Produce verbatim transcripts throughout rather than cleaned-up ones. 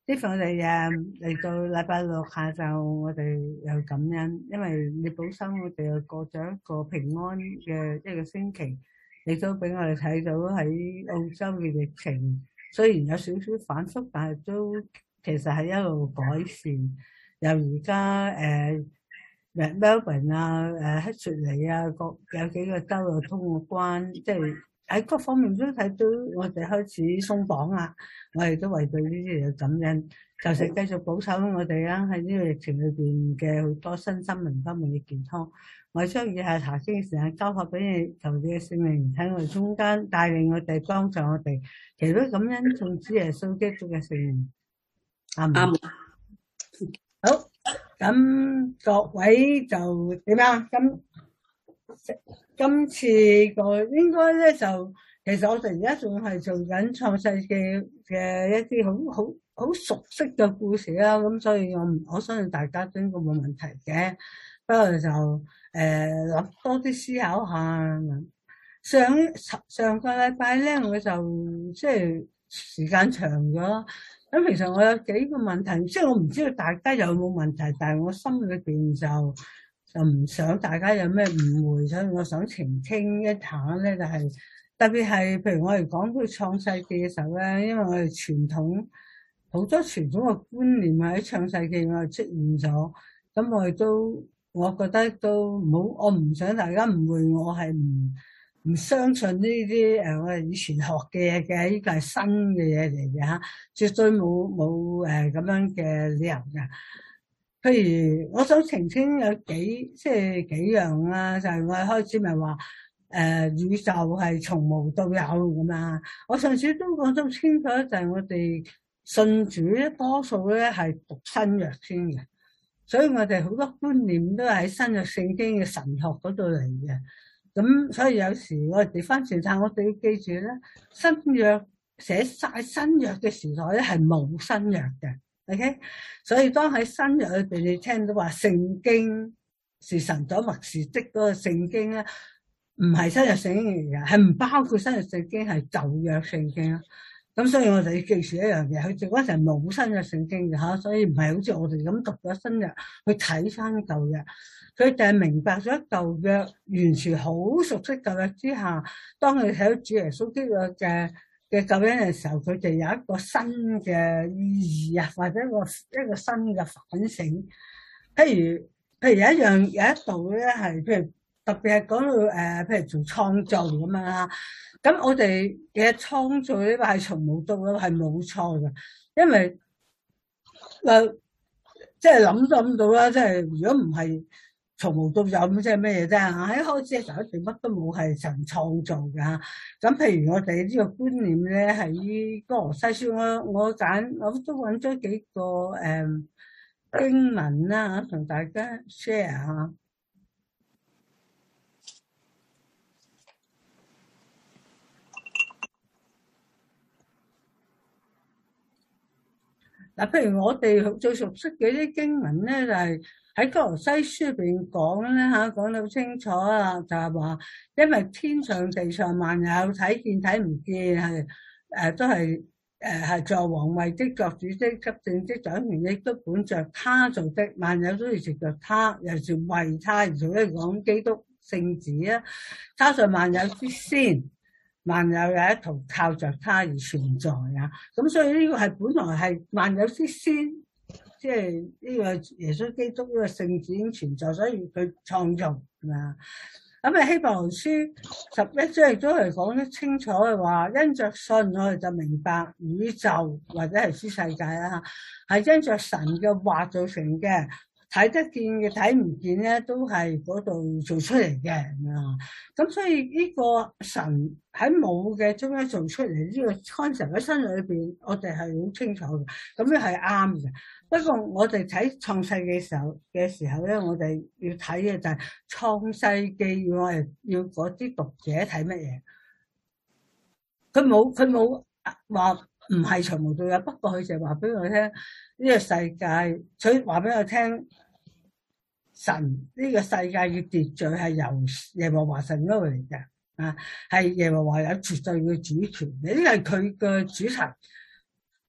呢份我哋誒嚟到禮拜六下晝，我哋有感恩，因為你保守我哋又過咗一個平安嘅一個星期，亦都俾我哋睇到喺澳洲嘅疫情，雖然有少少反覆，但係都其實係一路改善。由而家誒 Melbourne 啊、誒悉尼啊，各有幾個州又通過關，即係喺各方面都睇到我哋開始鬆綁啦。我哋都為對呢啲嘢感恩，就是繼續保守我哋啦，喺呢個疫情裏邊嘅好多身心靈方面嘅健康。我將以下查經嘅時間交託俾你，求你嘅聖靈喺我哋中間帶領我哋，幫助我哋，祈禱感恩奉主耶穌基督嘅聖靈。阿門。好，咁各位就點啊？今今次個應該咧就。其實我哋而家仲係做緊創世記嘅一啲好好好熟悉嘅故事啦，咁所以我我相信大家都應該冇問題嘅。不過就誒諗、呃、多啲思考下。上上個禮拜咧，我就即係時間長咗，咁其實我有幾個問題，即係我唔知道大家有冇問題，但係我心裏邊就就唔想大家有咩誤會，所以我想澄清一下咧，就係、是。特別係，譬如我哋講到創世記嘅時候咧，因為我哋傳統好多傳統嘅觀念喺創世記我哋出現咗，咁我哋都，我覺得都唔好，我唔想大家誤會我係唔唔相信呢啲誒，我哋以前學嘅嘢嘅，呢個係新嘅嘢嚟嘅嚇，絕對冇冇誒咁樣嘅理由嘅。譬如我想澄清有幾即係幾樣啦，就係、是、我哋開始咪話。誒、呃，宇宙係從無到有咁嘛？我上次都講得清楚，就係我哋信主咧，多數咧係讀新約先嘅，所以我哋好多觀念都係喺新約聖經嘅神學嗰度嚟嘅。咁所以有時我哋翻轉頭，我哋要記住咧，新約寫晒新約嘅時代咧係冇新約嘅 ，OK？所以當喺新約裏邊，你聽到話聖經是神所默示的嗰個聖經咧。唔係新約聖經嚟嘅，係唔包括新約聖經，係舊約聖經啦。咁所以我哋要記住一樣嘢，佢嗰陣冇新約聖經嘅吓，所以唔係好似我哋咁讀咗新約去睇翻舊約。佢哋係明白咗舊約，完全好熟悉舊約之下，當佢睇到主耶穌基督嘅嘅救恩嘅時候，佢哋有一個新嘅意義啊，或者一個一個新嘅反省。譬如譬如有一樣有一度咧，係譬如。特別係講到誒，譬如做創造咁樣啦，咁我哋嘅創造呢個係從無到有係冇錯嘅，因為誒即係諗都諗到啦，即係如果唔係從無到有咁，即係咩嘢啫？喺開始嘅時候一定乜都冇，係神創造嘅吓。咁譬如我哋呢個觀念咧，喺哥羅西書，我我揀我都揾咗幾個誒、嗯、經文啦，同大家 share 下。嗱，譬如我哋最熟悉嘅啲經文咧，就係喺哥羅西書入邊講咧嚇，講得好清楚啦，就係話，因為天上地上萬有睇見睇唔見，係誒都係誒係作王位的、作主的、執政的、掌權的，都本着他做的，萬有都要藉着他，又是為他而做。咧講基督聖子啊，他在萬有之先。萬有有一途靠着他而存在啊！咁所以呢個係本來係萬有之先，即係呢個耶穌基督呢個聖子已經存在，所以佢創造啊。咁啊希伯來書十一章亦都係講得清楚嘅話，因着信我哋就明白宇宙或者係諸世界啦，係因着神嘅話造成嘅。睇得見嘅睇唔見咧，都係嗰度做出嚟嘅啊！咁所以呢個神喺冇嘅中間做出嚟呢個 concept 喺身裏邊，我哋係好清楚嘅，咁樣係啱嘅。不過我哋睇創世嘅時候嘅時候咧，我哋要睇嘅就係創世記，要我哋要嗰啲讀者睇乜嘢？佢冇佢冇話唔係從無到有，不過佢就話俾我聽呢個世界，佢話俾我聽。神呢個世界嘅秩序係由耶和華神嗰度嚟嘅，啊係耶和華有絕對嘅主權，呢個係佢嘅主題。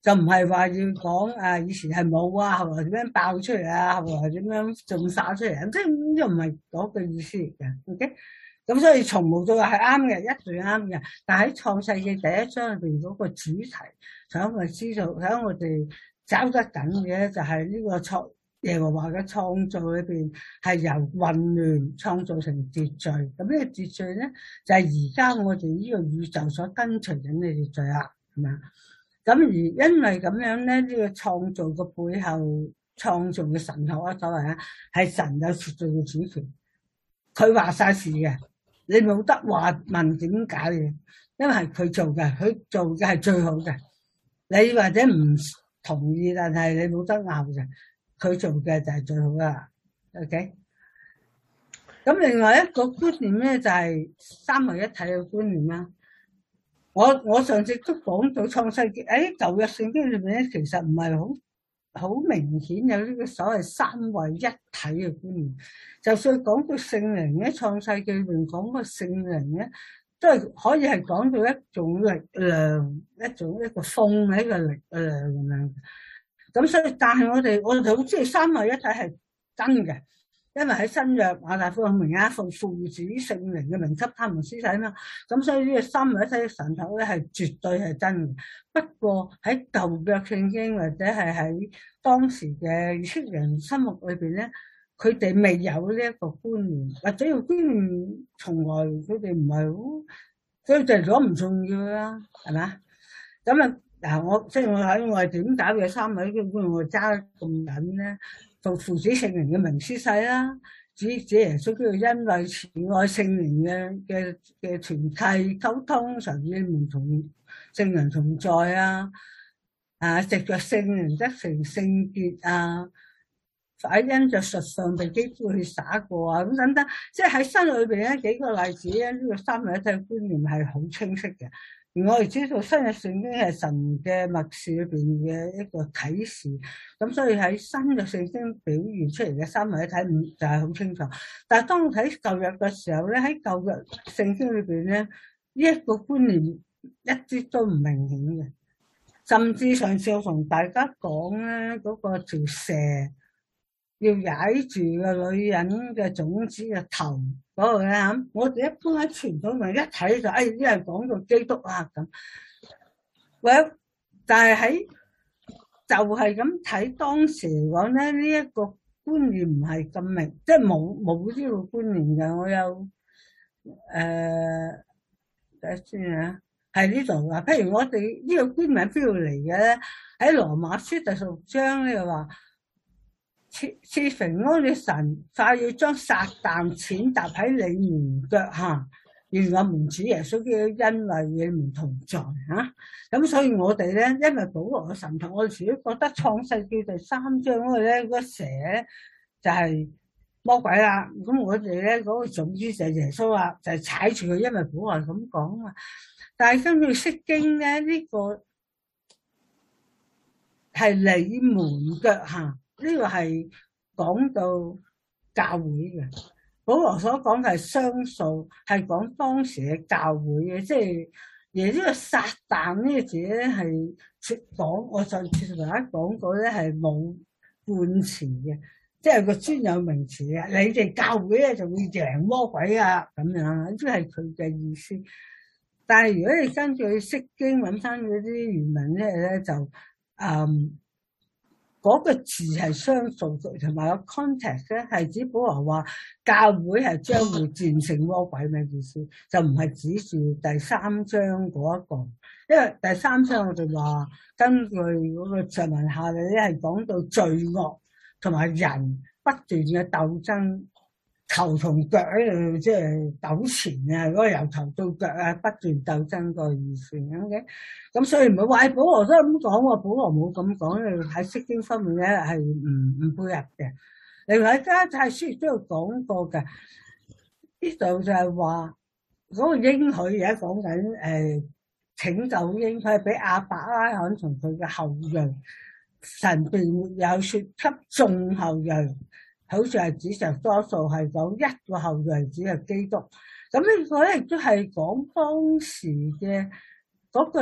就唔係話要講啊以前係冇啊，後來點樣爆出嚟啊，後來點樣仲殺出嚟啊，即係又唔係嗰個意思嚟嘅。OK，咁所以從無到有係啱嘅，一定啱嘅。但喺創世記第一章入邊嗰個主題，想我哋知道，想我哋找得緊嘅就係呢個創耶和華嘅創造裏邊係由混亂創造成秩序。咁呢個秩序咧就係而家我哋呢個宇宙所跟隨緊嘅秩序啦，係咪？咁而因為咁樣咧，呢、這個創造嘅背後創造嘅神學啊，所謂啊，係神有絕對嘅主權，佢話晒事嘅，你冇得話問點解嘅，因為係佢做嘅，佢做嘅係最好嘅。你或者唔同意，但係你冇得拗嘅，佢做嘅就係最好噶。OK，咁另外一個觀念咧就係、是、三位一體嘅觀念啦。我我上次都講到創世記，喺舊約聖經裏面咧，其實唔係好好明顯有呢個所謂三位一體嘅觀念。就算講到聖靈咧，創世記裏面講個聖靈咧，都係可以係講到一種力量，一種一個風，一個力量咁樣。咁所以，但係我哋我哋好知道三位一體係真嘅。因為喺新約馬太福音明啊，奉父子聖靈嘅名給他們施洗啊嘛，咁所以呢個三位一體嘅神學咧係絕對係真嘅。不過喺舊約聖經或者係喺當時嘅以色列人心目裏邊咧，佢哋未有呢一個觀念，或者個觀念從來佢哋唔係好，所以就係講唔重要啦，係嘛？咁啊嗱，我即係我喺我係點解嘅三位嘅觀念我揸咁緊咧？做父子聖靈嘅名施洗啦，主主耶穌叫做因為慈愛聖靈嘅嘅嘅團契溝通，常與你們同聖靈同在啊，啊藉着聖靈得成聖潔啊，喺因着實上被基督去灑過啊，咁等等，即係喺新裏邊咧幾個例子咧，呢、這個三位一體觀念係好清晰嘅。而我哋知道新嘅聖經係神嘅默示裏邊嘅一個啟示，咁所以喺新嘅聖經表現出嚟嘅三位一體唔就係好清楚。但係當我睇舊約嘅時候咧，喺舊約聖經裏邊咧，呢、這、一個觀念一啲都唔明顯嘅。甚至上次我同大家講咧，嗰、那個條蛇要踩住個女人嘅種子嘅頭嗰個咧，我哋一般喺傳統上一睇就，哎，呢係講到基督啊咁。喂，但係喺就係咁睇當時嚟講咧，呢一個觀念唔係咁明，即係冇冇呢個觀念嘅。我有誒睇下先啊，係呢度啊。譬如我哋呢個觀念邊度嚟嘅咧？喺羅馬書第十六章咧話。賜平安嘅神快要將撒旦踐踏喺你們腳下，願我們主耶穌基督因為你們同在吓。咁、啊、所以我哋咧，因為保羅嘅神學，我哋自己覺得創世記第三章嗰個咧，嗰個蛇咧就係魔鬼啦。咁我哋咧嗰個總之就係耶穌啦，就係、是、踩住佢，因為保羅咁講啊。但係根據釋經咧，呢、這個係你們腳下。呢個係講到教會嘅，保羅所講嘅係雙數，係講當時嘅教會嘅，即係而呢個撒旦呢個字咧係講，我上次同大家講過咧係冇冠詞嘅，即係個專有名詞嘅。你哋教會咧就會贏魔鬼啊咁樣，呢啲係佢嘅意思。但係如果你根據釋經揾翻嗰啲原文咧咧就嗯。嗰個字係雙數，同埋個 context 咧係指保羅話教會係將會戰勝魔鬼嘅意思，就唔係指住第三章嗰一個，因為第三章我哋話根據嗰個上文下理咧係講到罪惡同埋人不斷嘅鬥爭。頭同腳喺度即係糾纏啊！嗰個由頭到腳啊，不斷鬥爭個意思咁嘅。咁所以唔好話保羅都係咁講喎，保羅冇咁講，你喺釋經方面咧係唔唔配合嘅。另外加太書亦都有講過嘅，呢度就係話嗰個應許而家講緊誒拯救應許俾亞伯拉罕同佢嘅後裔，神並沒有説給眾後裔。好似係指上多數係講一個後裔，指係基督。咁呢個咧亦都係講當時嘅嗰個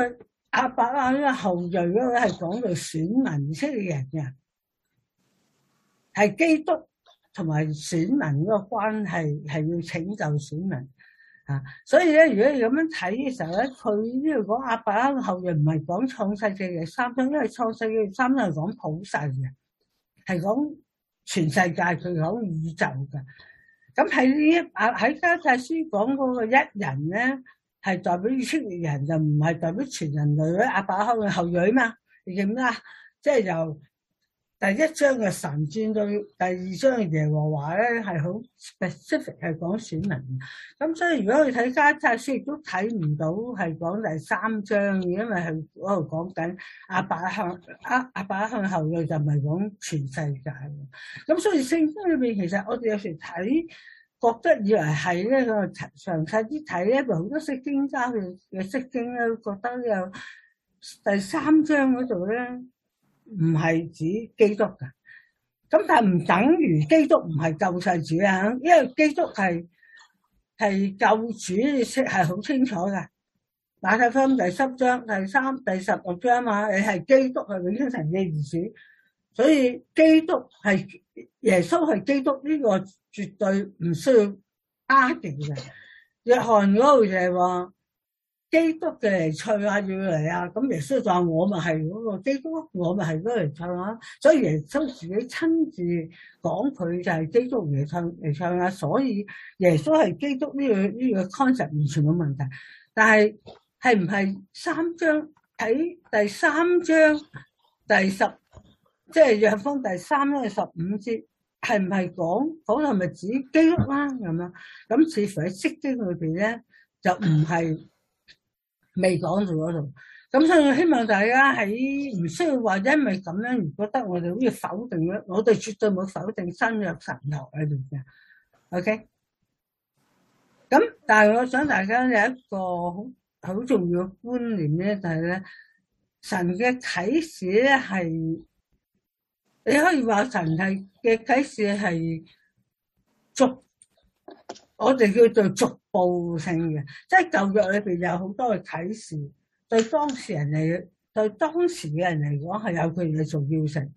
亞伯拉罕後裔嗰個係講到選民以色列人嘅，係基督同埋選民嗰個關係係要拯救選民啊！所以咧，如果你咁樣睇嘅時候咧，佢呢度講亞伯拉罕後裔唔係講創世記嘅三章，因為創世記嘅三章係講普世嘅，係講全世界，佢講宇宙嘅。咁喺呢一啊喺加泰書講嗰個一人咧，係代表以色列人，就唔係代表全人類咧。亞伯拉罕嘅後裔嘛，你記唔記得？即係由第一章嘅神轉到第二章嘅耶和華咧，係好 specific 係講選民。咁所以如果你睇加泰書，亦都睇唔到係講第三章嘅，因為係嗰度講緊亞伯拉罕亞亞伯拉罕後裔，就唔係講全世界。咁所以聖經裏邊其實我哋有時睇，覺得以為係咧，個詳細啲睇咧，好多釋經家嘅嘅釋經咧，覺得有第三章嗰度咧，唔係指基督噶。咁但係唔等於基督唔係救世主啊，因為基督係係救主，識係好清楚嘅。馬太福音第十章、第三、第十六章嘛，你係基督係永生神嘅兒子，所以基督係耶穌係基督呢個絕對唔需要 argue 嘅。約翰嗰度就係話基督嘅彌賽亞要嚟啊，咁耶穌就話我咪係嗰個基督，我咪係嗰個彌賽亞，所以耶穌自己親自講佢就係基督彌賽彌賽亞，所以耶穌係基督呢個呢個 concept 完全冇問題。但係係唔係三章喺第三章第十，即係約翰福音第三章十五節，係唔係講講係咪指基督啦咁樣？咁似乎喺釋經裏邊咧就唔係未講到嗰度。咁所以我希望大家喺唔需要話因為咁樣而覺得我哋好似否定咧，我哋絕對冇否定新約神學喺度嘅。OK，咁但係我想大家有一個好好重要嘅觀念咧，就係咧神嘅啟示咧係，你可以話神係嘅啟示係逐，我哋叫做逐步性嘅，即係舊約裏邊有好多嘅啟示，對當事人嚟，對當時嘅人嚟講係有佢嘅重要性。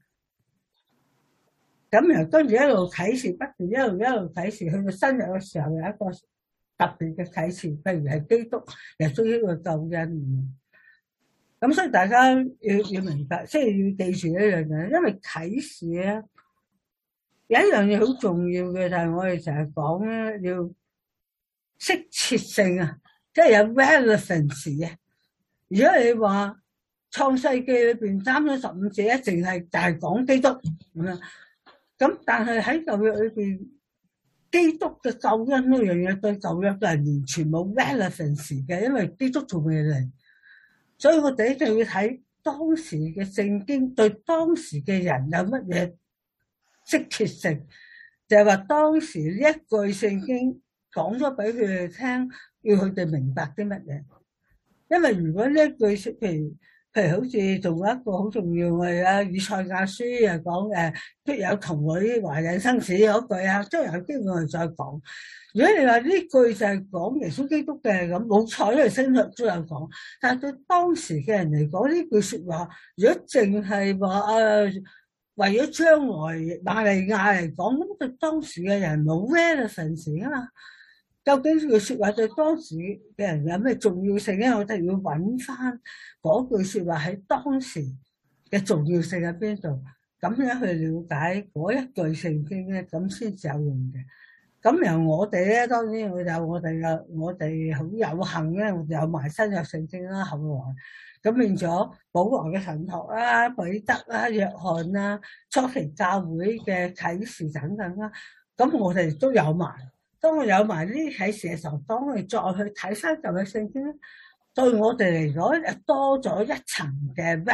咁然後跟住一路啟示，不斷一路一路啟示，去到新約嘅時候有一個特別嘅啟示，譬如係基督耶穌呢個救恩。咁所以大家要要明白，即係要記住一樣嘢，因為啟示咧有一樣嘢好重要嘅，就係我哋成日講咧，要適切性啊，即係有 relevance 啊。如果你話創世記裏邊三章十五節一淨係就係講基督咁樣，咁但係喺舊約裏邊，基督嘅救恩呢樣嘢對舊約嘅人完全冇 relevance 嘅，因為基督仲未嚟。所以我哋一定要睇當時嘅聖經對當時嘅人有乜嘢適切性，就係話當時呢一句聖經講咗俾佢哋聽，要佢哋明白啲乜嘢。因為如果呢一句，譬如譬如好似仲有一個好重要嘅啊，以賽亞書又講誒，必有童女懷孕生子嗰句啊，將有機會我哋再講。如果你話呢句就係講耶穌基督嘅，咁冇錯，因為聖經都有講。但係對當時嘅人嚟講，呢句說話，如果淨係話誒為咗將來瑪利亞嚟講，咁對當時嘅人冇 relevance 啊嘛。究竟呢句說話對當時嘅人有咩重要性咧？我哋要揾翻嗰句說話喺當時嘅重要性喺邊度，咁樣去了解嗰一句聖經咧，咁先至有用嘅。咁由我哋咧，當然我有我哋嘅，我哋好有幸咧，我哋有埋新約聖經啦，後來咁變咗保羅嘅神學啦、彼得啦、約翰啦、初期教會嘅啟示等等啦，咁我哋都有埋。當我有埋呢啲啟示嘅時候，當我哋再去睇翻舊嘅聖經咧，對我哋嚟講多咗一層嘅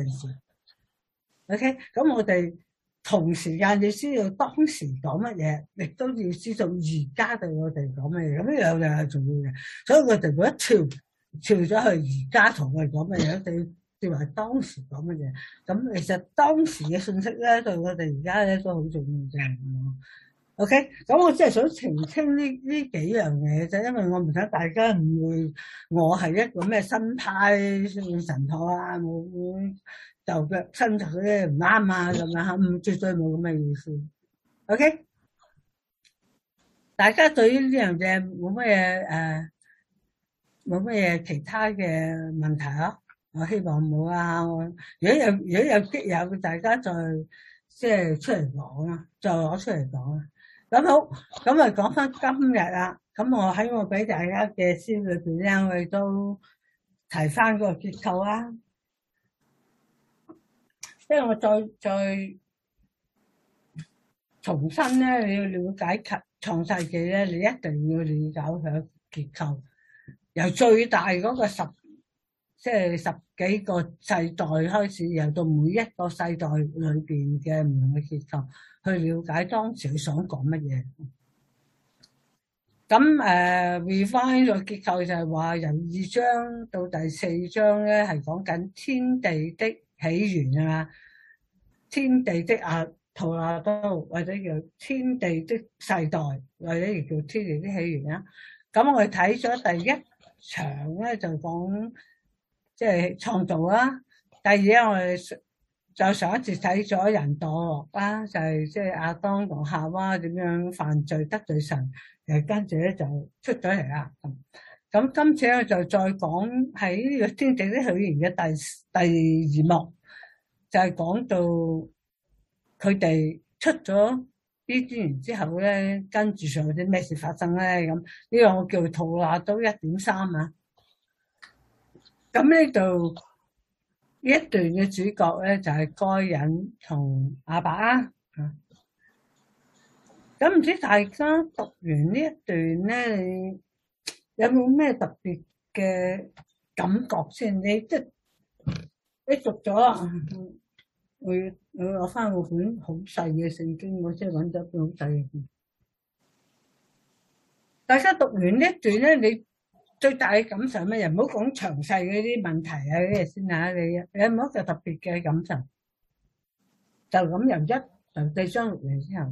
relevance。OK，咁我哋同時間要知道當時講乜嘢，亦都要知道而家對我哋講乜嘢。咁呢兩樣係重要嘅，所以我哋每一跳跳咗去而家同我哋講乜嘢，一定要調埋當時講乜嘢。咁其實當時嘅信息咧，對我哋而家咧都好重要嘅。 OK，咁我真係想澄清呢呢幾樣嘢啫，因為我唔想大家誤會我係一個咩新派神學啊，冇就腳親就嗰啲唔啱啊咁樣嚇，唔絕對冇咁嘅意思。OK，大家對於呢樣嘢冇乜嘢誒，冇乜嘢其他嘅問題咯。我希望冇啊。我如果有如果有激有，大家再即係出嚟講啊，再攞出嚟講啊。咁好，咁啊講翻今日啦。咁我喺我俾大家嘅書裏邊咧，我哋都提翻個結構啦。即係我再再重新咧，你要了解及創世記咧，你一定要了解佢結構，由最大嗰個十，即係十幾個世代開始，由到每一個世代裏邊嘅唔同嘅結構，去了解當時佢想講乜嘢。咁誒 refine 個結構就係話由二章到第四章咧，係講緊天地的起源啊，天地的阿圖納多，或者叫天地的世代，或者亦叫天地的起源啦。咁我哋睇咗第一場咧，就講即係創造啦。第二咧，我哋就上一次睇咗人墮落啦，就係即係亞當同夏娃點樣犯罪得罪神，誒跟住咧就出咗嚟啦。咁咁今次咧就再講喺呢個天地的起源嘅第第二幕，就係講到佢哋出咗呢啲園之後咧，跟住上有啲咩事發生咧？咁呢個我叫圖納多一點三啊。咁呢度呢一段嘅主角咧就係該隱同亞伯啊。咁唔知大家讀完呢一段咧，你有冇咩特別嘅感覺先？你即係你讀咗，我我攞翻個本好細嘅聖經，我先揾咗本好細嘅。大家讀完呢一段咧，你最大嘅感受咩？又唔好講詳細嗰啲問題啊嗰啲先嚇，你有冇一個特別嘅感受？就咁由一由四章讀完之後，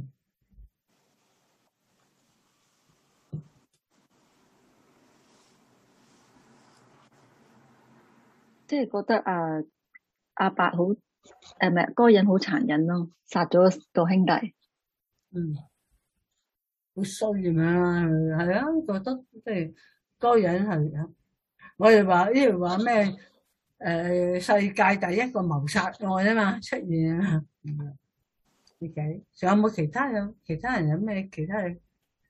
即係覺得啊，阿伯好誒，唔係嗰個人好殘忍咯，殺咗個兄弟。 嗯，好衰咁樣啦，係啊，覺得即係嗰個人係，我哋話呢度話咩？誒，世界第一個謀殺案啊嘛出現啊，自己仲有冇其他有其他人有咩其他嘅？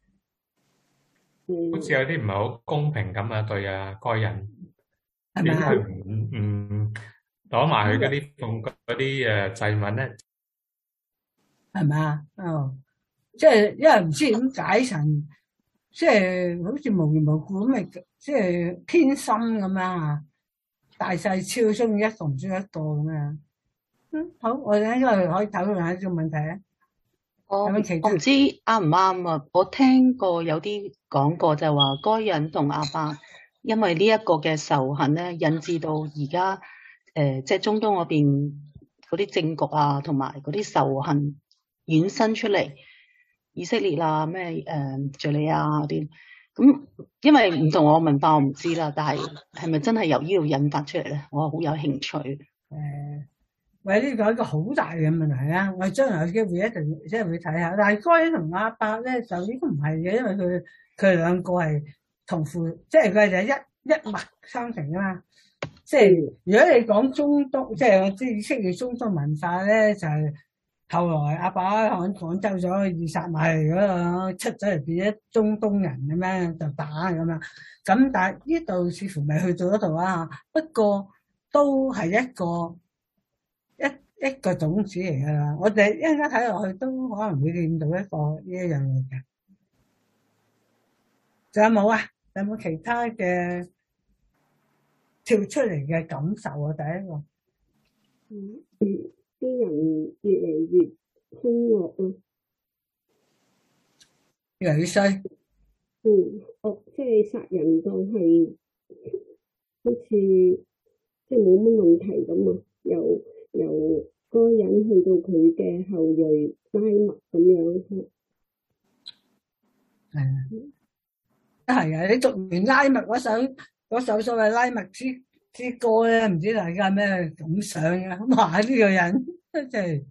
好似有啲唔係好公平咁啊，對啊，該人點係咪啊？ 佢唔唔攞埋佢嗰啲奉嗰啲誒祭物咧？ 係咪啊？哦，即係因為唔知點解神，即係好似無緣無故咁咪，即係偏心咁樣啊，大細超中意一個唔中意一個咁樣。嗯，好，我哋應該可以討論下呢個問題啊。 我有冇其他？ 我唔知啱唔啱啊！我聽過有啲講過就係話，該隱同亞伯因為呢一個嘅仇恨咧，引致到而家誒，即係中東嗰邊嗰啲政局啊，同埋嗰啲仇恨衍生出嚟，以色列啊，咩誒敘利亞嗰啲。咁因為唔同我文化，我唔知啦。但係係咪真係由呢度引發出嚟咧？我好有興趣。誒、 呃，喂，呢個係一個好大嘅問題啊！我哋將來有機會一定即係會睇下。但係該隱同亞伯咧就應該唔係嘅，因為佢佢哋兩個係同父，即係佢哋係一一脈相承啊嘛。即係如果你講中東，即係我知以色列中東文化咧，就係、是、後來亞伯拉罕趕走咗以撒瑪利嗰個出咗嚟變咗中東人咁樣就打咁樣。咁但係呢度似乎未去到嗰度啊。不過都係一個一一個種子嚟㗎啦。我哋一陣間睇落去都可能會見到一個呢一樣嘢嘅。仲有冇啊？有冇其他嘅跳出嚟嘅感受啊？第一個， 嗯嗯，啲人越嚟越兇惡啊， 越嚟越衰。 嗯，惡即係殺人當係好似即係冇乜問題咁啊，由由該隱去到佢嘅後裔拉麥咁樣。 係啊，係啊！你讀完拉麥嗰首嗰首所謂拉麥之之歌咧，唔知大家咩感想啊？哇！呢個人真係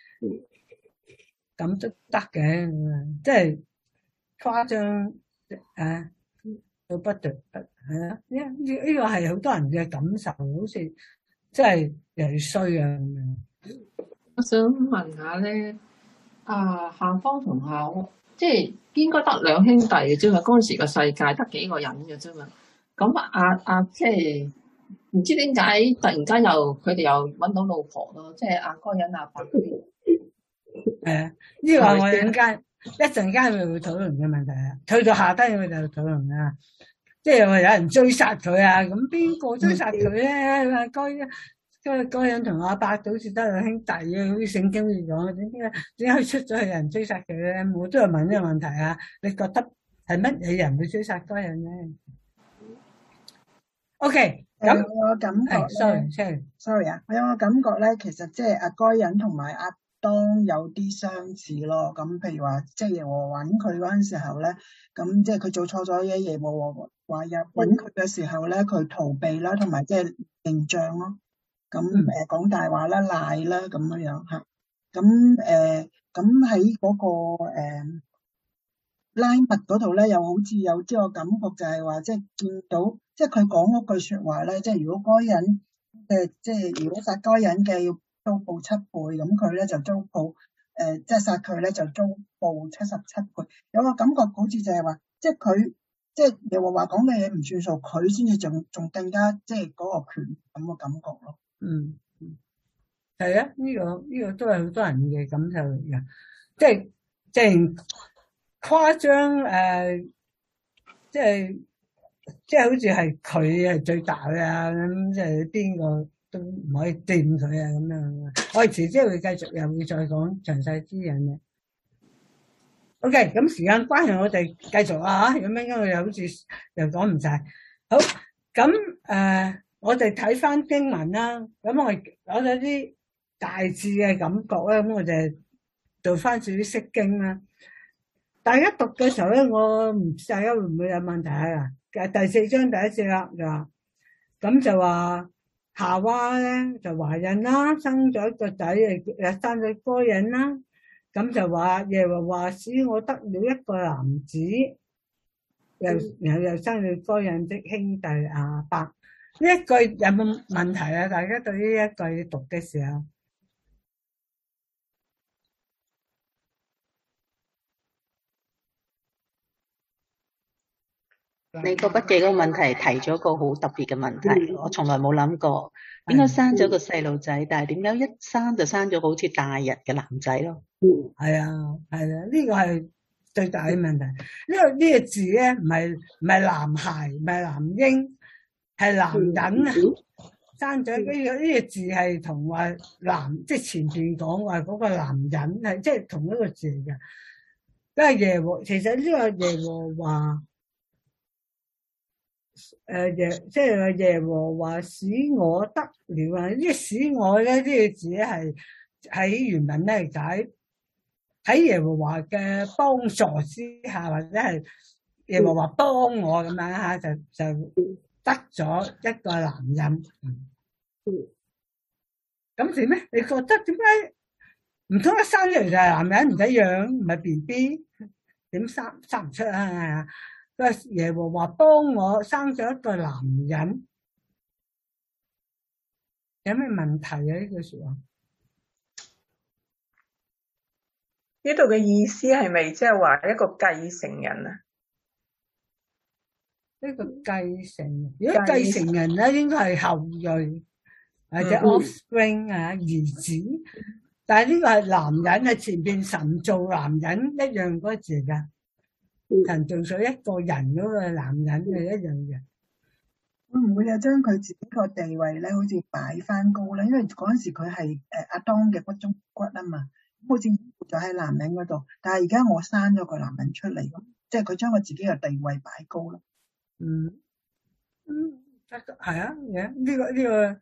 咁都得嘅，即係誇張啊！到不得係啊！呢呢呢個係好多人嘅感受，好似真係又衰啊咁樣。 我想問下咧，啊校方同校即係應該得兩兄弟嘅啫嘛，嗰陣時個世界得幾個人嘅啫嘛。咁啊啊即係唔知點解突然間又佢哋又揾到老婆咯，即係阿該隱阿伯嗰啲。 係啊，呢個係我陣間一陣間會會討論嘅問題啊。去到下低我就討論啦。即係話有人追殺佢啊，咁邊個追殺佢咧？阿該該該隱同阿伯好似得兩兄弟嘅，好似聖經嚟講，點解點解佢出咗去有人追殺佢咧？我都係問呢個問題啊。你覺得係乜嘢人會追殺該隱咧 ？OK， 咁我有感覺咧 ，sorry，sorry， sorry 啊，我有個感覺咧，其實即係阿該隱同埋阿當有啲相似咯。咁譬如話，即係耶和華揾佢嗰陣時候咧，咁即係佢做錯咗嘢，耶和華話入揾佢嘅時候咧，佢逃避啦，同埋即係認賬咯。咁誒講大話啦、賴啦咁樣樣嚇。咁誒咁喺嗰個誒拉麥嗰度咧，又好似有即係個感覺就係話，即係見到即係佢講嗰句説話咧，即係如果該隱誒即係如果殺該隱嘅要遭報七倍，咁佢咧就遭報誒即係殺佢咧就遭報七十七倍。有個感覺好似就係話，即係佢即係又話話講嘅嘢唔算數，佢先至仲仲更加即係嗰個權咁嘅感覺咯。 嗯，係啊，呢個呢個都係好多人嘅感受嚟嘅，即係即係誇張誒，即係即係好似係佢係最大啊咁，即係邊個都唔可以掂佢啊咁樣。我哋遲啲會繼續又會再講詳細啲嘢嘅。OK，咁時間關係，我哋繼續啊嚇，咁樣我又好似又講唔晒。好，咁誒。我哋睇翻經文啦，咁我攞咗啲大致嘅感覺咧，咁我哋做翻少啲釋經啦。大家讀嘅時候咧，我唔知大家會唔會有問題啊？第四章第一節啦，就話咁就話夏娃咧就懷孕啦，生咗一個仔，誒生咗該隱啦。咁就話耶和華使我得了一個男子，又然後又生咗該隱的兄弟亞伯。呢一句有冇問題啊？大家對呢一句讀嘅時候， 你個筆記嗰個問題提咗個好特別嘅問題，我從來冇諗過，應該生咗個細路仔，但係點解一生就生咗好似大人嘅男仔咯？ 係啊，係啊，呢個係最大嘅問題。呢個呢個字咧，唔係唔係男孩，唔係男嬰。係男人啊，生咗呢個呢個字係同話男，即係前邊講話嗰個男人係即係同一個字嘅。因為耶和，其實呢個耶和華，誒耶，即係話耶和華使我得了啊！呢個使我咧呢個字咧係喺原文咧解喺耶和華嘅幫助之下，或者係耶和華幫我咁樣吓，就就。得咗一個男人，咁點咧？你覺得點解唔通一生出嚟就係男人唔使養，唔係 B B， 點生生唔出啊？個耶和華幫我生咗一個男人，有咩問題啊？呢句說話呢度嘅意思係咪即係話一個繼承人啊？ 呢個繼承，如果繼承人咧，應該係後裔或者 offspring 啊，兒子。但係呢個係男人，係前邊神造男人一樣嗰個字噶，神造咗一個人嗰個男人係一樣嘅。 會唔會又將佢自己個地位咧，好似擺翻高咧？因為嗰陣時佢係誒阿當嘅骨中骨啊嘛，好似就喺男人嗰度。但係而家我生咗個男人出嚟，咁即係佢將佢自己嘅地位擺高啦。 嗯，嗯，係啊，嘅呢個呢個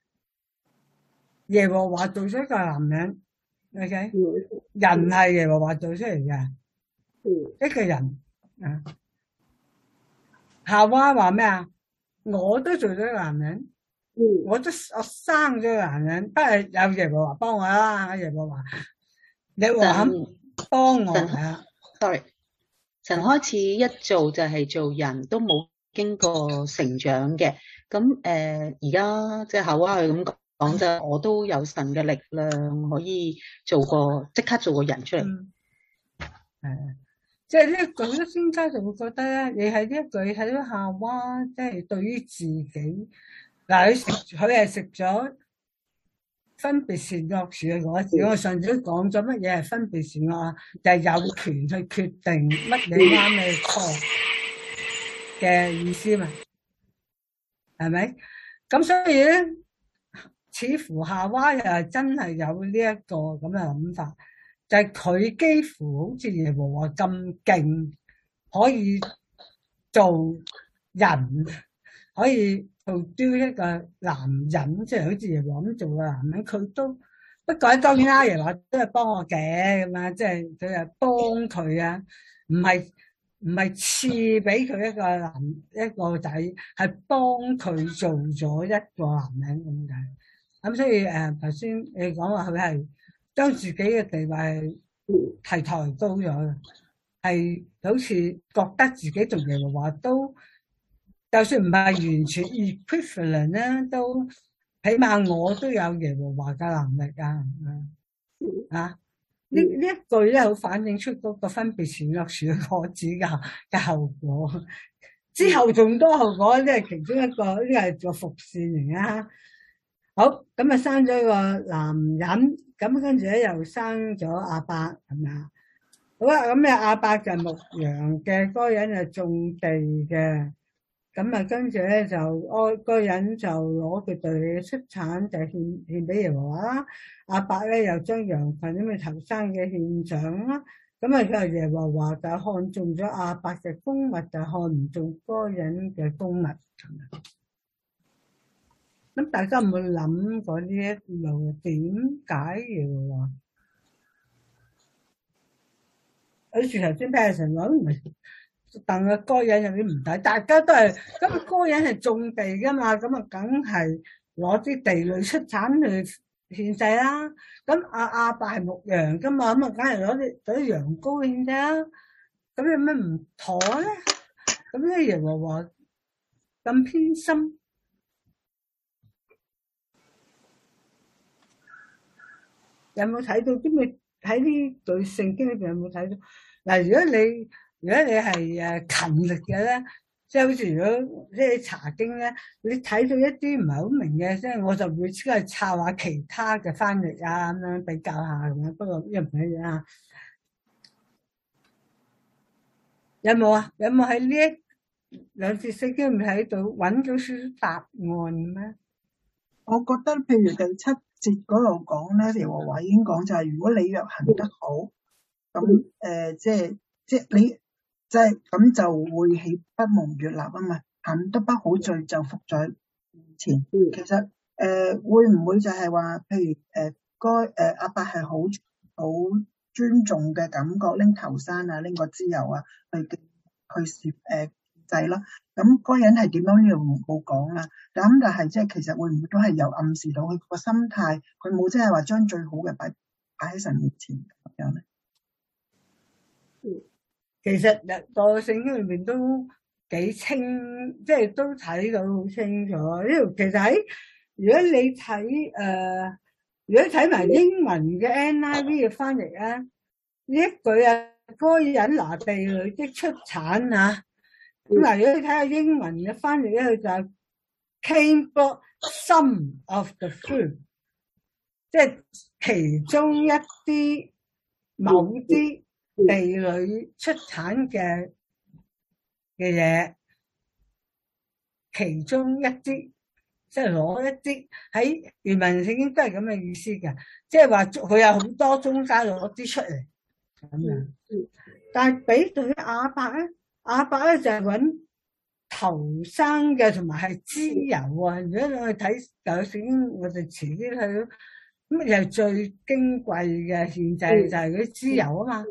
耶和華做出一個男人 ，OK，人係耶和華做出嚟嘅，一個人啊，夏娃話咩啊？我都做咗男人， 嗯我都我生咗男人，不過有耶和華幫我啦，耶和華，你話肯幫我神係啊？ sorry，神開始一做就係做人都冇經過成長嘅，咁誒而家即係夏娃佢咁講就，我都有神嘅力量可以做個即刻做個人出嚟。 嗯，係啊，即係呢一句咧，專家就會覺得咧，你喺呢一句睇到夏娃，即係對於自己嗱，佢食佢係食咗分別善惡樹嘅果子。我上次都講咗乜嘢係分別善惡啊？就係有權去決定乜嘢啱咩錯嘅意思嘛，係咪？咁所以咧，似乎夏娃又係真係有呢一個咁嘅諗法，就係佢幾乎好似耶和華咁勁，可以做人，可以做丟一個男人，即係好似耶和華咁做嘅男人，佢都不過當然啦，耶和華都係幫我嘅咁啊，即係佢係幫佢啊，唔係唔係賜俾佢一個男一個仔，係幫佢做咗一個男人咁解。咁所以誒，頭先你講話佢係將自己嘅地位係抬高咗嘅，係好似覺得自己同耶和華都，就算唔係完全 equivalent 咧，都起碼我都有耶和華嘅能力啊！啊，呢呢一句咧，好反映出嗰個分別善惡樹嘅果子嘅嘅後果。之後仲多後果，呢係其中一個，呢係個伏線嚟啊！好，咁啊生咗個男人，咁跟住咧又生咗亞伯，係咪啊？好啦，咁咧亞伯就牧羊嘅，嗰個人就種地嘅，咁啊跟住咧就嗰個人就攞佢哋出產就獻獻俾耶和華啦。亞伯咧又將羊群咁嘅頭生嘅獻上啦，咁啊佢話耶和華就看中咗亞伯嘅供物，就看唔中嗰個人嘅供物。咁大家有冇諗過呢一路點解嘅話？好似頭先 Pearson 講唔係，但係嗰個人有啲唔抵，大家都係咁，嗰個人係種地噶嘛，咁啊梗係攞啲地裏出產去獻祭啦。咁阿阿伯係牧羊噶嘛，咁啊梗係攞啲攞啲羊羔獻祭啦。咁有咩唔妥咧？咁咧耶和華咁偏心。有冇睇到？啲咪喺呢句聖經裏邊有冇睇到？嗱，如果你如果你係誒勤力嘅咧，即係好似如果即係查經咧，你睇到一啲唔係好明嘅，即係我就會即係抄下其他嘅翻譯啊，咁樣比較下咁樣。不過一唔一樣啊？有冇啊？有冇喺呢一兩節聖經裏面睇到揾到少少答案咩？ 我覺得譬如第七節嗰度講咧，耶和華已經講就係、是，如果你若行得好，咁誒、呃，即係即係你即係咁就會豈不蒙悅納啊嘛。行得不好，罪就伏在面前。其實誒、呃，會唔會就係話，譬如誒，該誒亞伯係好好尊重嘅感覺，拎頭山啊，拎個脂油啊，去去攝誒祭啦。咁嗰人係點樣呢度冇講啦，咁但係即係其實會唔會都係有暗示到佢個心態，佢冇即係話將最好嘅擺擺喺神面前咁樣咧？ 其實個聖經裏面都幾清，即係都睇到好清楚。呢度其實喺如果你睇誒、呃，如果睇埋英文嘅 N I V 嘅翻譯咧，呢一句啊，該隱拿地裏的出產啊。咁嗱，如果你睇下英文嘅翻譯咧，佢就係 came brought some of the fruit， 即係其中一啲某啲地裏出產嘅嘅嘢，其中一啲即係攞一啲，喺原文聖經都係咁嘅意思嘅，即係話佢有好多中間攞啲出嚟咁樣。但係比對亞伯咧。亞伯咧就係揾頭生嘅，同埋係脂油啊！如果你去睇舊聖經，我哋遲啲睇到，咁又係最矜貴嘅獻祭就係嗰啲脂油啊嘛。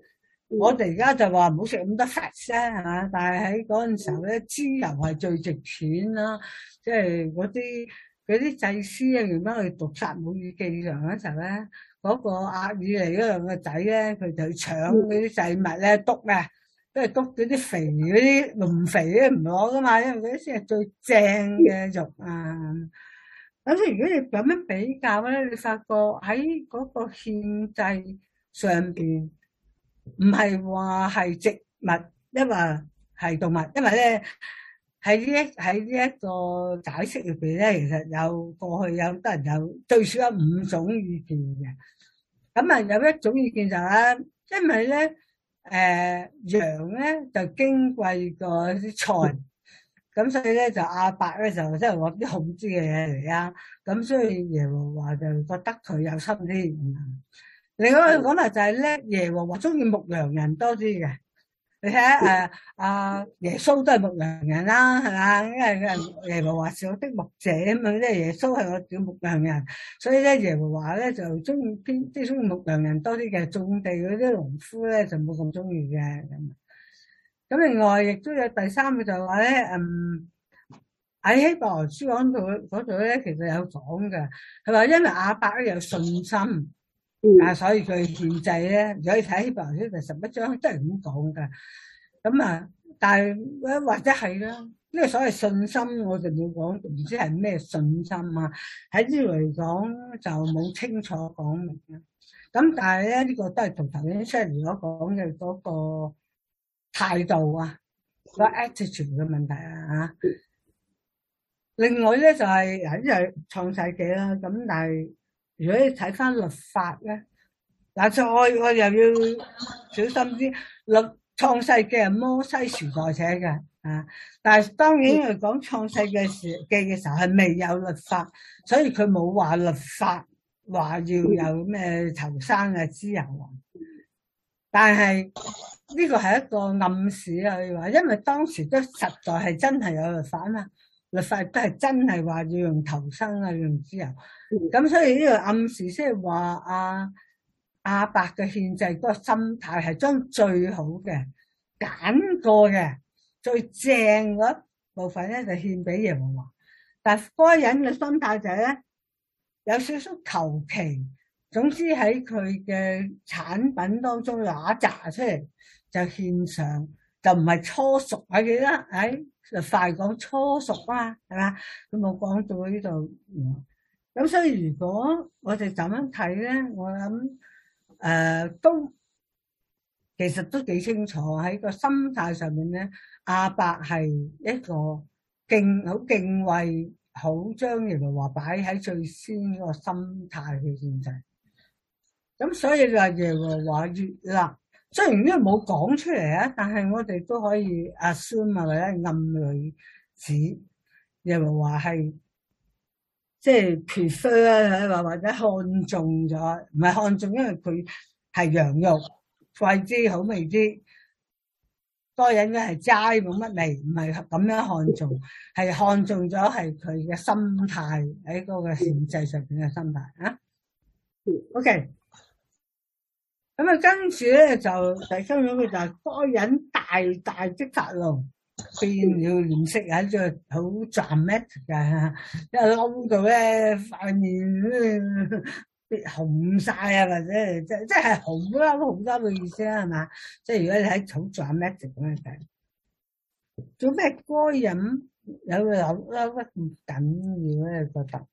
我哋而家就話唔好食咁多 fat 啫，係嘛？但係喺嗰陣時候咧，豬油係最值錢啦。即係嗰啲嗰啲祭司啊，原本去讀撒母耳記上嗰時候咧，嗰個亞爾尼嗰兩個仔咧，佢就去搶嗰啲祭物咧，篤啊，即係篤嗰啲肥嗰啲唔肥咧唔攞噶嘛，因為嗰啲先係最正嘅肉啊。咁所以如果你咁樣比較咧，你發覺喺嗰個獻祭上邊，唔係話係植物，因為係動物，因為咧喺呢一喺呢一個解釋入邊咧，其實有過去有得人有最少有五種意見嘅。咁啊有一種意見就係咧，因為咧誒羊咧就矜貴過啲菜。咁所以咧就亞伯咧就即係攞啲好啲嘅嘢嚟啊，咁所以耶和華就覺得佢有心啲。另外一個講法就係咧，耶和華中意牧羊人多啲嘅。你睇下誒阿耶穌都係牧羊人啦，係嘛？因為耶和華是我的牧者啊嘛，即係耶穌係我叫牧羊人，所以咧耶和華咧就中意偏即係中意牧羊人多啲嘅，種地嗰啲農夫咧就冇咁中意嘅咁。咁另外亦都有第三個就係話咧，嗯喺希伯來書講到嗰度咧，其實有講嘅，係話因為亞伯咧有信心，啊，所以佢獻祭咧，如果你睇希伯來書第十一章都係咁講嘅。咁啊，但係或者係啦，呢個所謂信心，我就冇講，唔知係咩信心啊。喺呢度嚟講就冇清楚講明啦。咁但係咧，呢個都係同頭先 Shelly 所講嘅嗰個態度啊，個 attitude 嘅問題啊嚇。另外咧就係嗱，呢係創世記啦。咁但係如果你睇翻律法咧，嗱，再我我又要小心啲。律創世記係摩西時代寫嘅啊，但係當然佢講創世嘅時記嘅時候係未有律法，所以佢冇話律法話要有咩頭生嘅脂油啊。但係呢個係一個暗示啊，佢話因為當時都實在係真係有律法啊嘛，律法都係真係話要用頭生啊，要用脂油。咁所以呢個暗示即係話啊。亞伯嘅獻祭嗰個心態係將最好嘅揀過嘅最正嗰部分咧就獻俾耶和華，但係嗰個人嘅心態就係咧有少少求其，總之喺佢嘅產品當中拿摘出嚟就獻上，就唔係初熟。我記得喺就快講初熟啊，係嘛？佢冇講到呢度。咁所以如果我哋咁樣睇咧，我諗。誒、呃，都其實都幾清楚喺個心態上面咧，亞伯係一個敬好敬畏，好將耶和華擺喺最先嗰個心態去獻祭。咁所以就係耶和華悅納，雖然呢個冇講出嚟啊，但係我哋都可以 assume 或者暗裏指耶和華係。即係 prefer 啊，或者看中咗，唔係看中，因為佢係羊肉，貴啲好味啲。嗰個人咧係齋冇乜味，唔係咁樣看中，係看中咗係佢嘅心態喺嗰個獻祭上邊嘅心態啊。OK，咁啊跟住咧就第三種嘅就係嗰個人大大的發怒。變了臉色啊，就好 dramatic 㗎，一嬲到咧塊面變紅晒啊，或者即即係紅啦，紅啦嘅意思啦，係嘛？即係如果你喺好 dramatic 咁樣睇，做咩該飲有個有啦乜唔緊要咧？覺得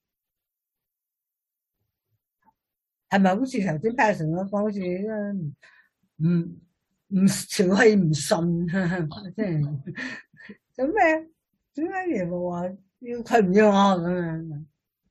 係咪好似頭先 Passion 嗰講，好似唔唔潮氣唔順啊，即係做咩？點解耶和華要佢唔要我咁樣？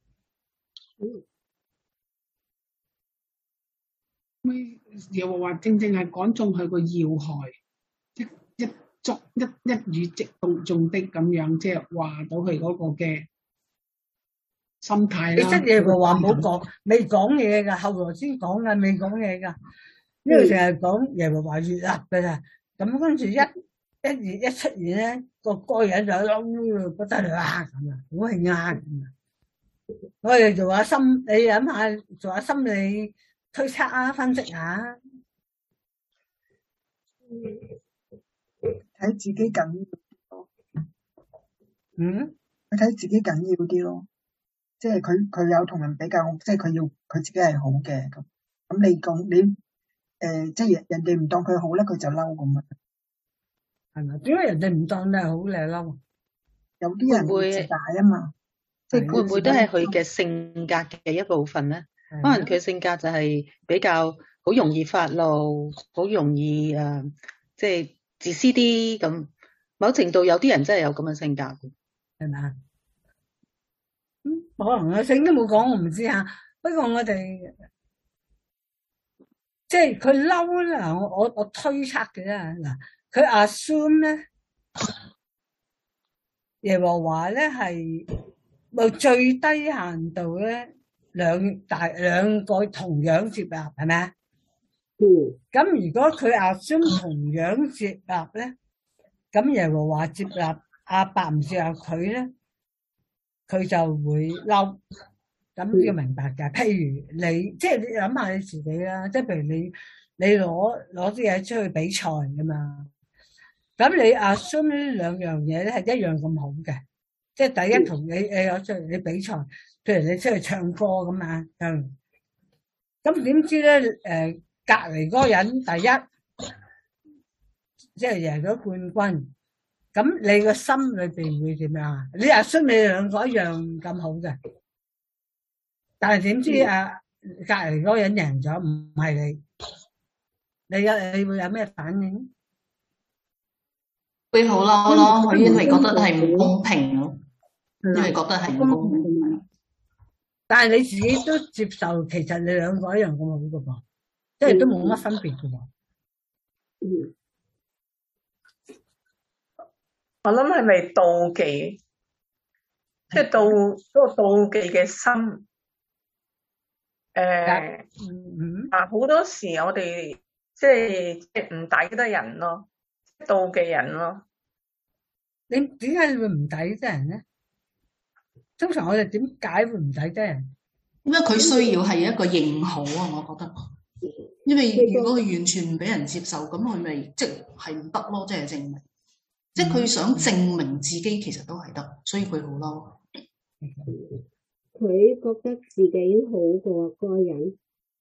耶和華正正係講中佢個要害，一一作一一語即中中的咁樣，即係話到佢嗰個嘅心態啦。 其實耶和華冇講，未講嘢噶，後來先講噶，未講嘢噶。呢度成日講耶和華悅納嘅咋，咁跟住一一月一出現咧，個個人就嬲，覺得啊咁啊，好興啊咁啊。我哋做下心，你諗下做下心理推測啊，分析下。 睇自己緊要啲咯。 嗯， 佢睇自己緊要啲咯，即係佢佢有同人比較，即係佢要佢自己係好嘅咁。咁你講你誒、呃，即係人人哋唔當佢好咧，佢就嬲咁啊。 係咪？點解人哋唔當你係好你嬲？ 有啲人會唔會自大啊嘛，即係會唔會都係佢嘅性格嘅一部分咧？可能佢性格就係比較好容易發怒，好容易誒、呃，即係自私啲咁。某程度有啲人真係有咁嘅性格嘅， 係咪啊？嗯，可能啊，聖經都冇講，我唔知吓。不過我哋即係佢嬲咧，我我我推測嘅啫。嗱，佢 assume 咧，耶和華咧係冇最低限度咧兩大兩個同樣接納，係咪啊？ 嗯。 咁如果佢 assume 同樣接納咧，咁耶和華接納阿伯唔接納佢咧，佢就會嬲。咁要明白嘅。譬如你即係你諗下你自己啦，即係譬如你你攞攞啲嘢出去比賽㗎嘛，咁你 assume 呢兩樣嘢咧係一樣咁好嘅，即係第一同你你攞出去你比賽，譬如你出去唱歌咁啊，嗯，咁點知咧誒隔離嗰個人第一即係贏咗冠軍，咁你個心裏邊會點樣啊？你 assume 你兩個一樣咁好嘅。但係點知啊？隔離嗰個人贏咗，唔係你，你有你會有咩反應？ 會好嬲咯，因為覺得係唔公平咯，因為覺得係唔公平。 但係你自己都接受，其實你兩個一樣咁好嘅噃，即係都冇乜分別嘅喎。 嗯， 我諗係咪妒忌？即係妒嗰個妒忌嘅心。誒、呃， 嗯啊，好多時我哋即係即係唔抵得人咯，妒忌人咯。 你點解會唔抵得人咧？通常我哋點解會唔抵得人？ 因為佢需要係一個認可啊，我覺得。因為如果佢完全唔俾人接受，咁佢咪即係唔得咯，即係證明。即係佢想證明自己其實都係得，所以佢好嬲。 佢覺得自己好過嗰個人，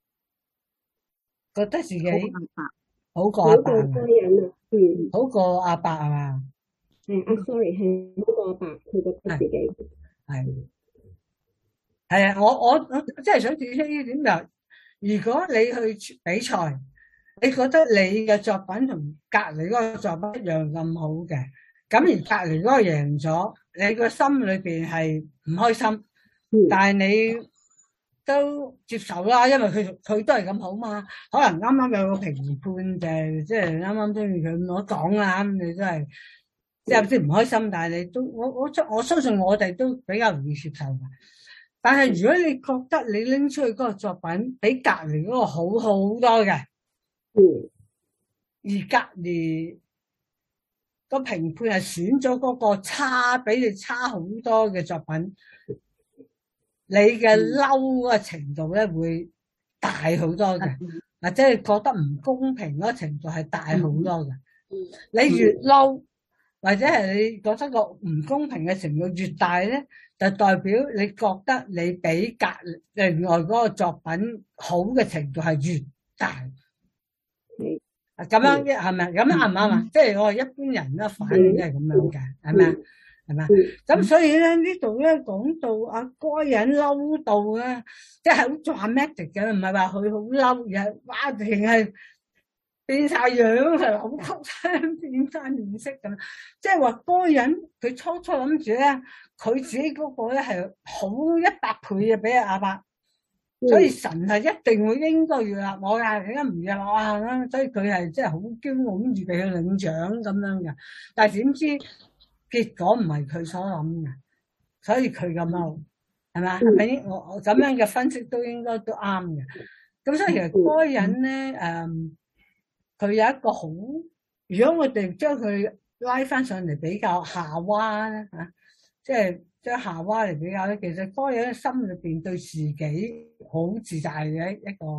覺得自己好好過阿伯， 好過嗰個人啊，嗯， 好過阿伯係嘛？ 係啊 ，sorry 係好過阿伯，佢覺得自己係係啊！我我我真係想指出呢點就，如果你去比賽，你覺得你嘅作品同隔離嗰個作品一樣咁好嘅，咁而隔離嗰個贏咗，你個心裏邊係唔開心。但係你都接受啦，因為佢佢都係咁好嘛。可能啱啱有個評判就係即係啱啱中意佢，我講啦，咁你都係即係有啲唔開心。但係你都我我我相信我哋都比較容易接受嘅。但係如果你覺得你拎出去嗰個作品比隔離嗰個好好多嘅， 嗯， 而隔離個評判係選咗嗰個差比你差好多嘅作品。你嘅嬲嘅程度咧會大好多嘅，或者係覺得唔公平嗰個程度係大好多嘅。你越嬲，或者係你覺得個唔公平嘅程度越大咧，就代表你覺得你比隔另外嗰個作品好嘅程度係越大。啊，咁樣一係咪？咁啱唔啱啊？即係我係一般人咧反應都係咁樣嘅，係咪啊？係嘛？咁所以咧呢度咧講到阿該人嬲到咧，即係好 dramatic 嘅，唔係話佢好嬲，而係哇，淨係變晒樣，係好哭聲，變晒面色咁。即係話該人佢初初諗住咧，佢自己嗰個咧係好一百倍嘅俾阿伯，所以神係一定會應該要納我㗎，點解唔要我啊？所以佢係即係好驕傲咁預備去領獎咁樣嘅，但係點知？結果唔係佢所諗嘅，所以佢咁嬲，係嘛？係咪？我我咁樣嘅分析都應該都啱嘅。咁所以其實嗰個人咧，誒、嗯，佢有一個好，如果我哋將佢拉翻上嚟比較夏娃咧嚇，即係將夏娃嚟比較咧，其實嗰個人心裏邊對自己好自大嘅一個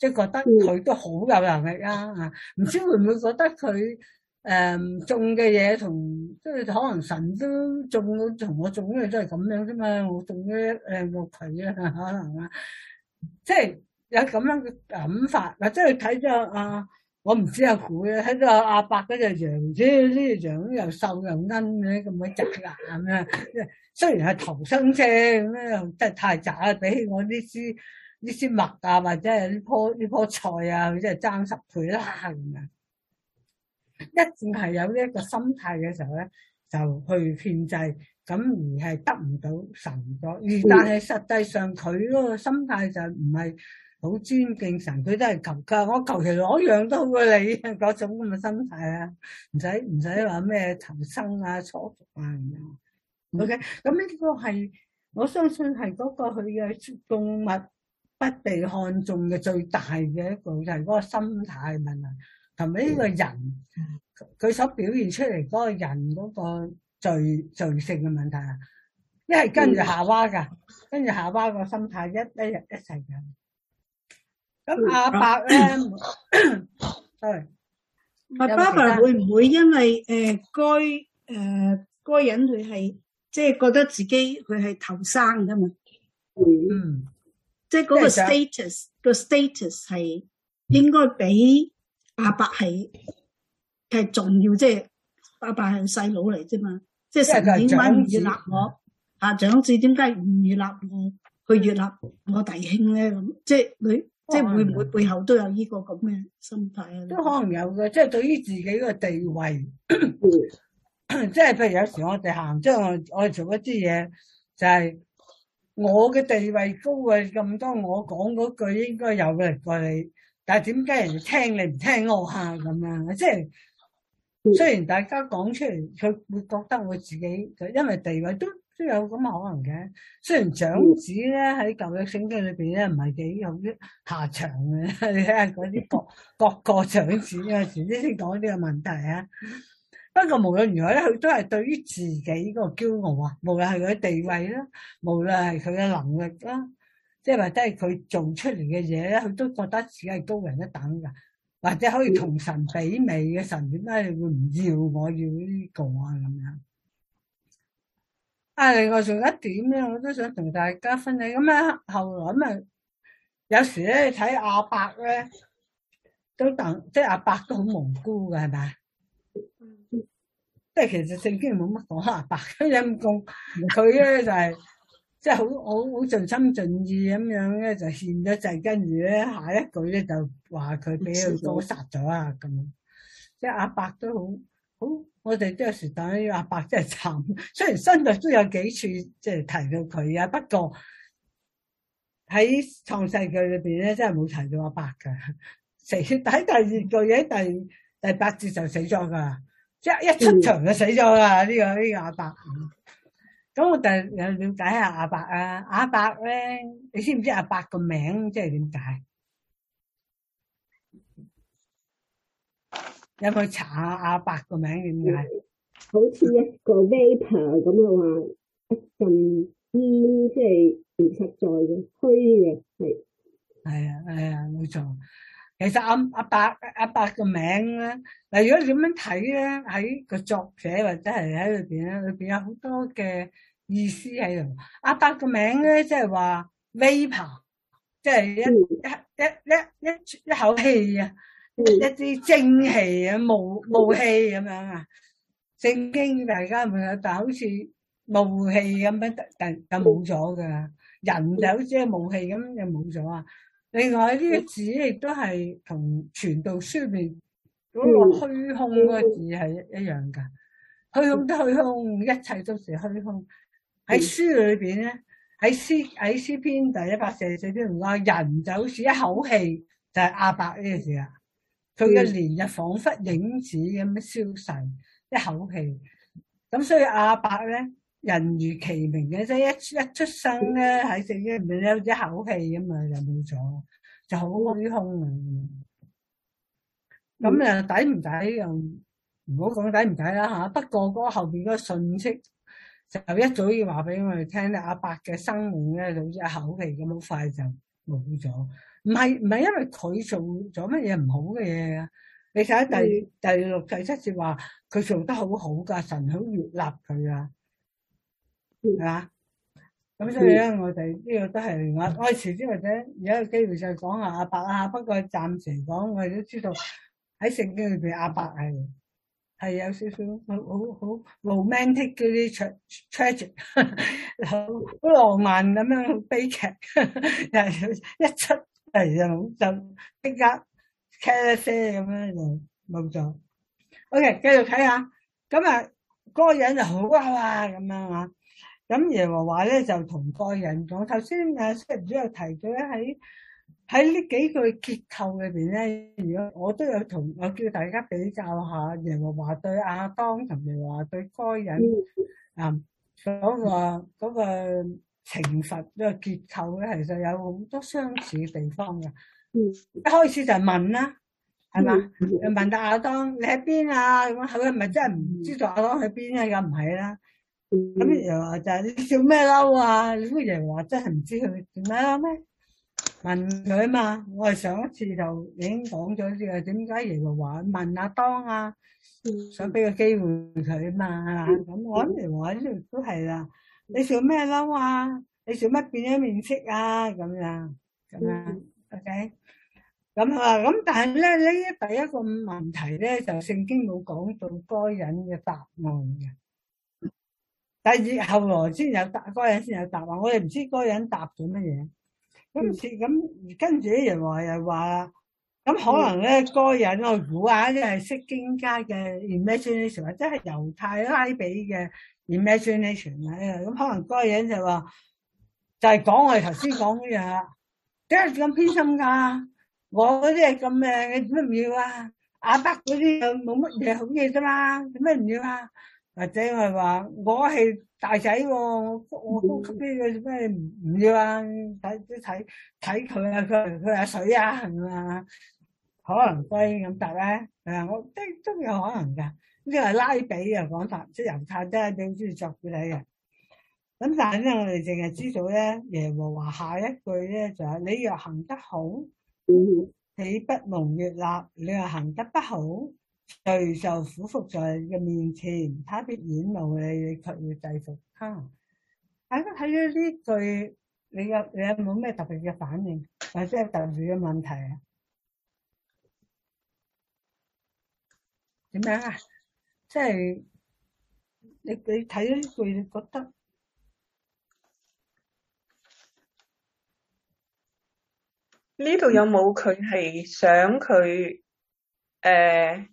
即係覺得佢都好有能力啊！啊，唔知會唔會覺得佢誒種嘅嘢同即係可能神都種到同我種嘅都係咁樣啫嘛？我種咗誒個佢啊，可能啊，即係有咁樣嘅諗法，或者係睇咗啊，我唔知阿估咧，睇到阿伯嗰隻羊，啫呢隻羊又瘦又奀嘅，咁鬼渣啊咁樣。雖然係頭生啫，咁樣真係太渣啦！比起我呢啲呢啲麥啊，或者係呢棵呢棵菜啊，佢真係爭十倍啦咁樣。一定係有呢一個心態嘅時候咧，就去獻祭，咁而係得唔到神咗。而但係實際上佢嗰個心態就唔係好尊敬神，佢都係求噶，我求其攞樣都好過你嗰種咁嘅心態啊，唔使唔使話咩投生啊、初服啊咁樣。OK，咁呢個係我相信係嗰個佢嘅動物不被看重嘅最大嘅一個就係嗰個心態問題，同埋呢個人佢所表現出嚟嗰個人嗰個罪罪性嘅問題啊，一係跟住夏娃噶，跟住夏娃個心態一一日一齊嘅。咁阿伯咧，對， 阿爸爸會唔會因為誒該誒該人佢係？即係覺得自己佢係頭生噶嘛， 嗯， 即係嗰個 status 個 status 係應該比阿伯係係重要，即係阿伯係細佬嚟啫嘛，即係神點解唔悅納我？啊，長子點解唔悅納我？去悅納我弟兄咧咁，即係佢即係會唔會背後都有呢個咁嘅心態啊？ 都可能有嘅，即係對於自己個地位。即係譬如有時我哋行，即係我我哋做一啲嘢，就係我嘅地位高啊咁多，我講嗰句應該有力過你，但係點解人哋聽你唔聽我啊咁樣？即係雖然大家講出嚟，佢會覺得我自己，因為地位都都有咁可能嘅。雖然長子咧喺舊約聖經裏邊咧唔係幾有啲下場嘅，你睇下嗰啲各各個長子有時先先講呢個問題啊。不過無論如何咧，佢都係對於自己嗰個驕傲啊，無論係佢地位啦，無論係佢嘅能力啦，即係或者係佢做出嚟嘅嘢咧，佢都覺得自己係高人一等噶，或者可以同神媲美嘅。神點解你會唔要我要呢個啊咁樣？啊，另外仲有一點咧，我都想同大家分享。咁咧，後來咁啊，有時咧睇阿伯咧，都等即係阿伯都好無辜嘅，係咪？即係其實聖經冇乜講阿伯嘅陰公，佢咧就係即係好好好盡心盡意咁樣咧就獻咗祭，跟住咧下一句咧就話佢俾佢哥殺咗啊咁。即係阿伯都好好，我哋都有時等於阿伯真係慘。雖然新約都有幾處即係提到佢啊，不過喺創世記裏邊咧真係冇提到阿伯噶。死喺第二句喺第第八節就死咗噶。即係一出場就死咗啦！呢、這個呢、這個阿伯，咁我哋又了解下阿伯啊。阿伯咧，你知唔知阿伯個名即係點解？有冇查下阿伯個名點解？ 好似一個 vapor 咁嘅話，一陣煙即係唔實在嘅，虛嘅係。 係啊係啊，冇錯。其實阿阿伯阿伯個名咧，嗱，如果點樣睇咧，喺個作者或者係喺裏邊咧，裏邊有好多嘅意思喺度。阿伯個名咧，即係話 vapor，即係一一一一一一口氣啊，一啲蒸氣啊，霧霧氣咁樣啊。聖經大家會有，但好似霧氣咁樣，就就冇咗噶。人就好似霧氣咁，就冇咗啊。另外呢個字亦都係同傳道書面嗰個虛空嗰個字係一樣噶，虛空都虛空，一切都是虛空。喺書裏邊咧，喺詩喺詩篇第一百四十四篇話，人就好似一口氣，就係、是、阿伯呢個字啊。佢嘅年日仿佛影子咁樣消逝，一口氣。咁所以阿伯咧，人如其名嘅，即係一一出生咧喺聖經入面咧，一口氣咁啊就冇咗，就好虛空啊。咁啊抵唔抵又唔好講抵唔抵啦吓。不過嗰後邊嗰個信息就一早要話俾我哋聽咧，阿伯嘅生命咧就好似一口氣咁，好快就冇咗。 唔係唔係因為佢做咗乜嘢唔好嘅嘢啊？你睇下第第六第七節話佢做得好好噶，神好悅納佢啊，係嘛？咁所以咧，我哋呢個都係我我遲啲或者有一個機會再講下亞伯啊。不過暫時嚟講，我哋都知道喺聖經裏邊亞伯係係有少少好好好 romantic 嗰啲 tragic， 好好浪漫咁樣，好悲劇，一出嚟就就即刻 careless 咁樣就冇咗。OK， 繼續睇下，咁啊嗰個人就好啊咁樣啊。咁耶和華咧就同個人講，頭先誒雖然都有提到咧，喺喺呢幾句結構裏邊咧，如果我都有同我叫大家比較下耶和華對亞當同耶和華對該人啊嗰個嗰個懲罰呢個結構咧，其實有好多相似嘅地方嘅。一開始就係問啦，係嘛？又問到亞當你喺邊啊？咁佢係咪真係唔知道亞當喺邊啊？咁唔係啦。咁耶和華就係你笑咩嬲啊？你估耶和華真係唔知佢點咩嬲咩？問佢啊嘛，我哋上一次就已經講咗呢個點解耶和華問亞當啊，想俾個機會佢啊嘛。咁我諗耶和華呢度都係啦，你笑咩嬲啊？你笑乜變咗面色啊？咁樣咁樣 ，OK。咁啊，咁但係咧呢第一個問題咧就聖經冇講到該人嘅答案嘅。第二後來先有答，嗰人先有答案。我哋唔知嗰人答咗乜嘢。咁似咁跟住啲人話又話啦，咁可能咧嗰人我估下，即係釋經家嘅 imagination， 或者係猶太拉比嘅 imagination 咧。咁可能嗰人就話就係講我哋頭先講嘅嘢，點解咁偏心㗎？我嗰啲係咁嘅，你點解唔要啊？亞伯嗰啲又冇乜嘢好嘢啫嘛，點解唔要啊？或者係話我係大仔喎，我我高級啲嘅咩唔唔要啊？睇睇睇佢啊，佢佢阿水啊，係嘛？可能歸咁答咧，誒，我即係都有可能㗎。呢個係拉比嘅講法，即係猶太都係比較中意作古仔嘅。咁但係咧，我哋淨係知道咧，耶和華下一句咧就係、是、你若行得好，豈不蒙悅納；你若行得不好，罪就俯伏在你嘅面前，他必顯露你，你卻要制服他。大家睇咗呢句，你有你有冇咩特別嘅反應，或者特別嘅問題啊？點樣啊？即係你你睇咗呢句，你覺得呢度有冇佢係想佢誒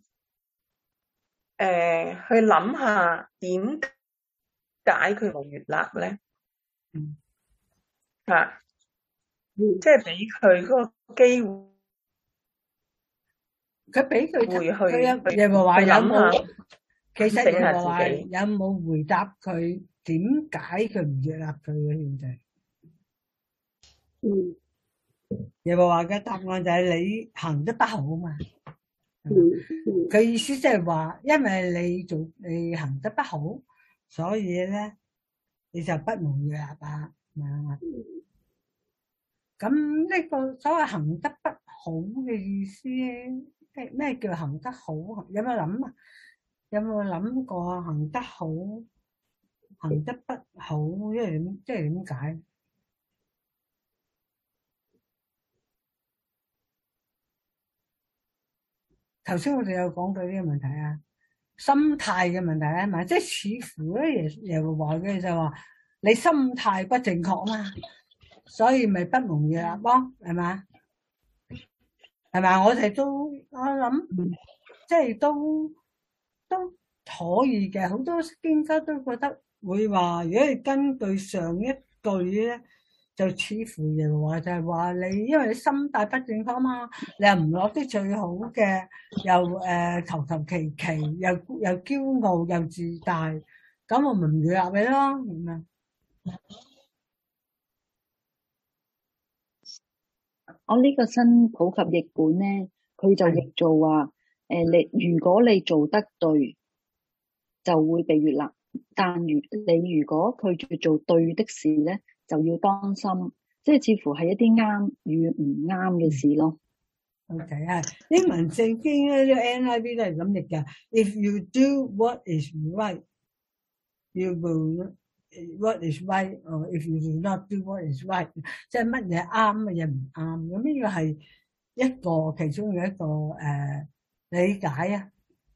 誒去諗下點解佢冇悅納咧？ 嗯， 啊，即係俾佢嗰個機會。 佢俾佢會去佢有耶和華有冇？其實整下耶和華自己有冇回答佢點解佢唔悅納佢嘅現在？ 嗯， 耶和華嘅答案就係你行得不好嘛。 嗯佢意思即係話，因為你做你行得不好，所以咧你就不蒙悅納啊。咁呢個所謂行得不好嘅意思咧？咩咩叫行得好？有冇諗啊？有冇諗過行得好、行得不好，即係點？即係點解？頭先我哋有講過呢個問題啊，心態嘅問題啊嘛，即係似乎咧耶耶和華嘅就話你心態不正確嘛，所以咪不蒙悅納咯，係嘛？係咪？我哋都我諗，即係都都可以嘅。好多經家都覺得會話，如果你根據上一句咧，就似乎耶和華就係話你，因為你心態不正確嘛，你又唔攞啲最好嘅，又誒、呃、求求其其，又又驕傲又自大，咁我咪唔悅納你咯，咁啊。 我呢個新普及譯本咧，佢就譯做話，誒，你如果你做得對，就會被悅納；但如你如果拒絕做對的事咧，就要當心， 即係似乎係一啲啱與唔啱嘅事咯。 OK 啊，英文聖經咧，呢個 N I V 都係咁譯嘅。If you do what is right, you will what is right, or if you do not do what is right， 即係乜嘢啱，乜嘢唔啱。咁呢個係一個其中嘅一個誒、呃、理解啊。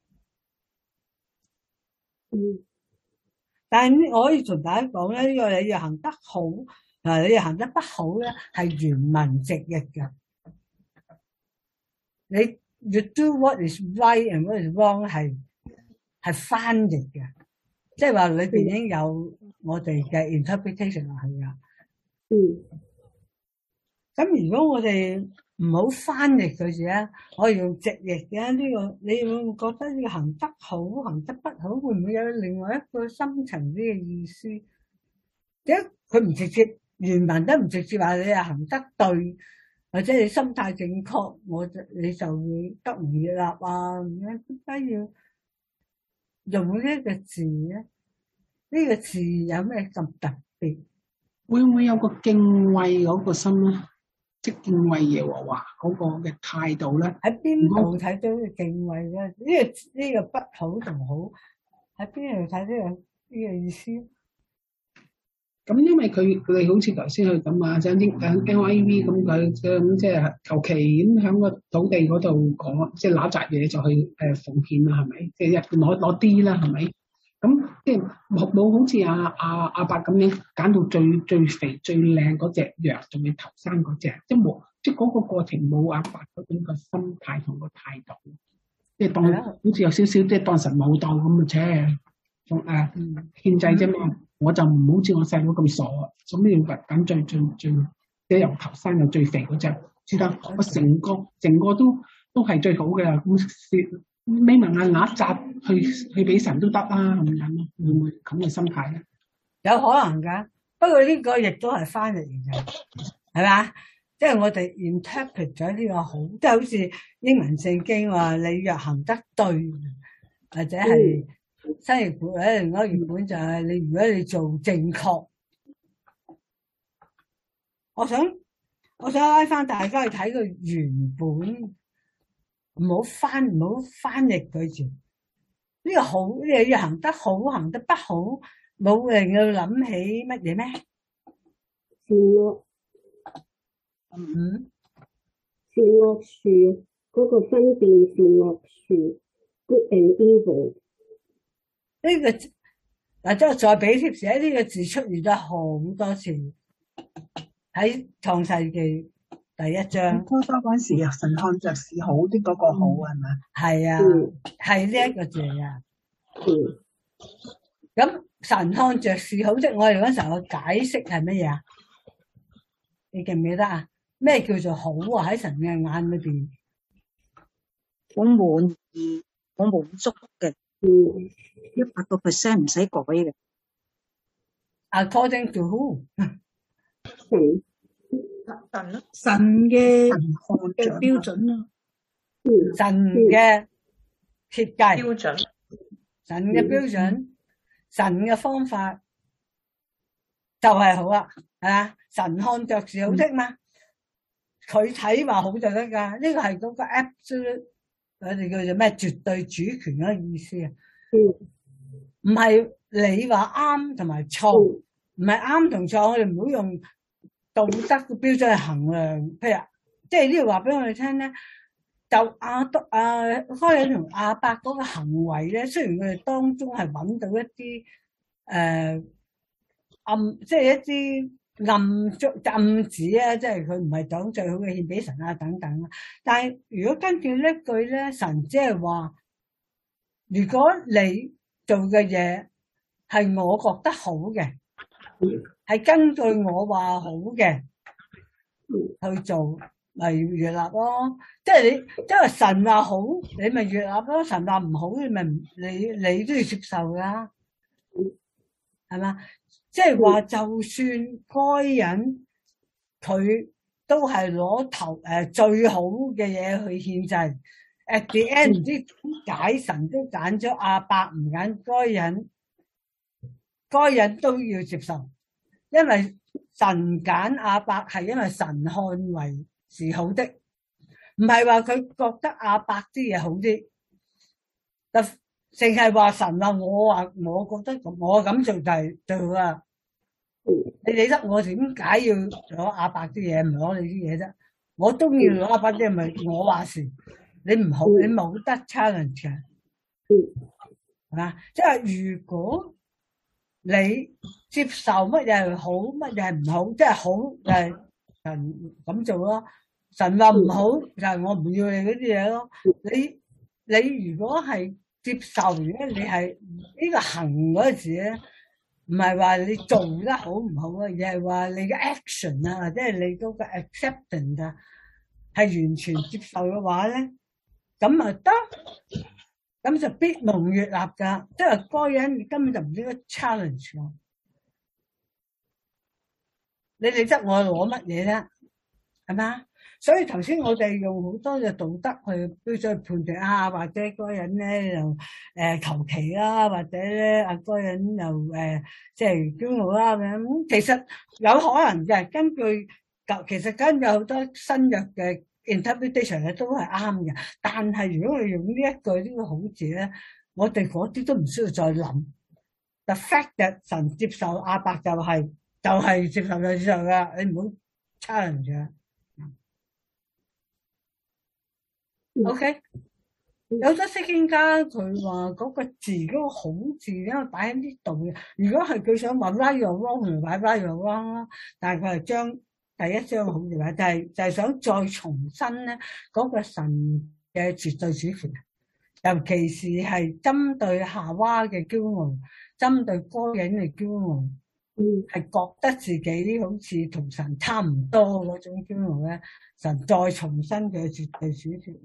嗯。但係我可以同大家講咧，呢、這個你要行得好，嗱你要行得不好咧，係原文直譯嘅。你 you do what is right and what is wrong 係係翻譯嘅，即係話裏邊已經有我哋嘅 interpretation 落去噶。嗯。咁如果我哋唔好翻譯佢時咧，我哋用直譯嘅呢個，你會唔會覺得呢個行得好，行得不好，會唔會有另外一個深層啲嘅意思？點解佢唔直接原文都唔直接話你係行得對？或者你心態正確，我就你就會得唔悅納啊？咁樣點解要用呢一個字咧？呢個字有咩咁特別？ 會唔會有個敬畏嗰個心咧？即係敬畏耶和華嗰個嘅態度咧？喺邊度睇到嘅敬畏咧？呢個呢個不好同好喺邊度睇呢個呢個意思？ 咁因為佢佢哋好似頭先佢咁啊，想英誒 L I V 咁佢想即係求其咁喺個土地嗰度講，即係攞扎嘢就去誒奉獻啦，係咪？即係一攞攞啲啦，係咪？咁即係冇冇好似阿阿阿伯咁樣揀到最最肥最靚嗰隻羊，仲要頭生嗰隻，即係冇即係嗰個過程冇阿伯嗰種個心態同個態度，即係當好似有少少即係當神冇當咁嘅啫，仲誒獻祭啫嘛。我就唔好似我細佬咁傻，咁要揾緊最最最即係由頭生又最肥嗰隻先得。我成個成個都都係最好嘅，咁眯埋眼揦扎去去俾神都得啦，咁樣咯，會唔會咁嘅心態咧？ 有可能㗎，不過呢個亦都係翻嚟嘅，係嘛？即係我哋 interpret 咗呢個好，即係好似英文聖經話你若行得對，或者係。新譯本咧，另外原本就係你，如果你做正確，我想我想拉翻大家去睇個原本，唔好翻唔好翻譯佢住。呢個好，你要行得好，行得不好，冇令佢諗起乜嘢咩？ 善惡， 嗯， 善惡樹嗰個分辨善惡樹 ，good and evil。 呢、這個嗱，即係再俾貼士，呢個字出現咗好多次喺創世記第一章。 初初嗰陣時啊，神看着是好啲嗰個好係咪？ 係啊，係呢一個字啊。 嗯。 咁神看着是好，即係我哋嗰時候嘅解釋係乜嘢啊？你記唔記得啊？咩叫做好啊？喺神嘅眼裏邊， 好滿意，好滿足嘅。嗯，一百個 percent 唔使改嘅。 According to who？ 神神咯，神嘅嘅標準咯， 神嘅設計標準， 神嘅標準，神嘅方法就係好啊，係嘛？神看着是好的嘛，佢睇話好就得噶，呢個係嗰個 absolute。我哋叫做咩絕對主權嗰個意思啊？唔係你話啱同埋錯，唔係啱同錯，我哋唔好用道德嘅標準去衡量。譬如，即係呢度話俾我哋聽咧，就亞當、阿該隱同亞伯嗰個行為咧，雖然佢哋當中係揾到一啲誒、呃、暗，即係一啲。暗足暗指啊，即係佢唔係講最好嘅獻俾神啊等等啊。但係如果跟住呢句咧，神即係話，如果你做嘅嘢係我覺得好嘅，係根據我話好嘅去做，咪悅納咯。即係你，即係神話好，你咪悅納咯。神話唔好，你咪你你都要接受噶，係嘛？即係話，就算該人佢都係攞頭誒最好嘅嘢去獻祭 ，at the end 唔知點解神都揀咗亞伯唔揀該人，該人都要接受，因為神揀亞伯係因為神看為是好的，唔係話佢覺得亞伯啲嘢好啲，就淨係話神話我話我覺得我咁做就係做啊。你理得我點解要攞亞伯啲嘢，唔攞你啲嘢啫？我中意攞亞伯啲嘢，咪我話事，你唔好，你冇得 challenge 嘅，係嘛？即係如果你接受乜嘢係好，乜嘢係唔好，即係好就係神咁做咯。神話唔好就係我唔要你嗰啲嘢咯。你你如果係接受咧，你係呢個行嗰陣時咧，唔係話你做得好唔好啊，而係話你嘅 action 啊，或者係你嗰個 acceptance 啊，係完全接受嘅話咧，咁咪得，咁就必蒙悅納噶。即係嗰個人根本就唔應該 challenge 我。你理得我攞乜嘢咧？係嘛？所以頭先我哋用好多嘅道德去標準判斷啊，或者嗰個人咧又誒求其啦，或者咧啊嗰個人又誒即係驕傲啦咁樣。其實有可能嘅，根據舊其實根據好多新約嘅 interpretation 咧都係啱嘅。但係如果你用呢一句呢個好字咧，我哋嗰啲都唔需要再諗。The fact that 神接受亞伯就係就係接受就接受噶，你唔好 challenge 啊。OK， 有咗釋經家佢話嗰個字嗰、嗰個好字因為擺喺呢度嘅。如果係佢想話 right or wrong，咪擺 right or wrong 啦。但係佢係將第一張好字擺，就係、是、就係、是、想再重申咧嗰個神嘅絕對主權，尤其是係針對夏娃嘅驕傲，針對該隱嘅驕傲，係覺得自己好似同神差唔多嗰種驕傲咧。神再重申佢嘅絕對主權，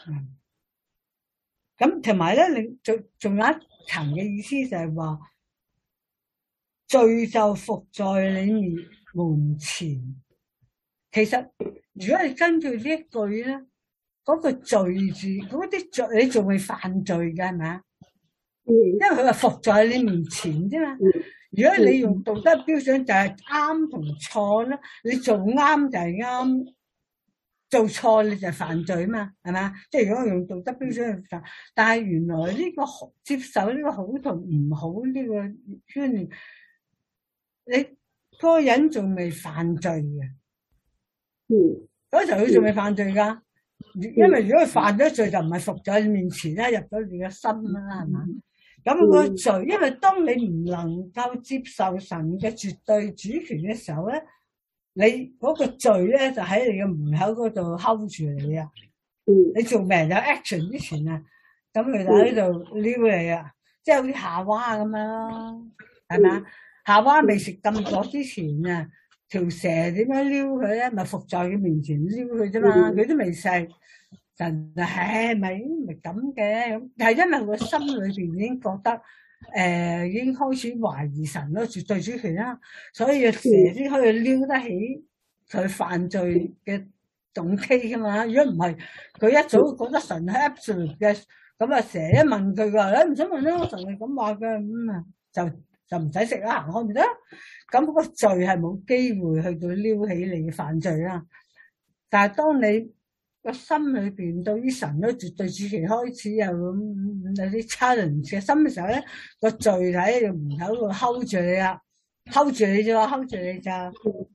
咁同埋咧，你仲仲有一層嘅意思就係話，罪就伏在你面門前。其實如果你根據呢一句咧，嗰、嗰個罪字，嗰啲罪你仲未犯罪嘅係咪啊？因為佢話伏在你面前啫嘛。如果你用道德標準就係啱同錯咧，你做啱就係啱。做錯你就犯罪嘛，係嘛？即係如果用道德標準去犯，但係原來呢個接受呢個好同唔好呢個觀念，你嗰個人仲未犯罪嘅，嗯，嗰時候佢仲未犯罪噶，因為如果佢犯咗罪就唔係伏咗你面前啦，入咗你嘅心啦，係嘛？咁個罪，因為當你唔能夠接受神嘅絕對主權嘅時候咧。你嗰個罪咧就喺你嘅門口嗰度 hold 住你啊！你做命有 action 之前啊，咁佢就喺度撩你啊，即係好似夏娃咁樣咯，係咪啊？夏娃未食禁果之前啊，條蛇點樣撩佢咧？咪伏在佢面前撩佢啫嘛，佢都未食，神就係咪咪咁嘅咁？係因為佢個心裏邊已經覺得。誒、呃，已經開始懷疑神咯，絕對主權啦，所以蛇先可以撩得起佢犯罪嘅動機噶嘛。如果唔係，佢一早覺得神係 absolute 嘅，咁啊蛇一問佢話，你唔想問啦，神係咁話嘅，咁啊就就唔使食啦，行開咪得。咁個罪係冇機會去到撩起你嘅犯罪啦。但係當你個心裏邊對於神咧絕對主權開始有咁有啲 challenge 嘅心嘅時候咧，個罪喺個門口度 hold 住你啦 ，hold 住你咋 ，hold 住你咋，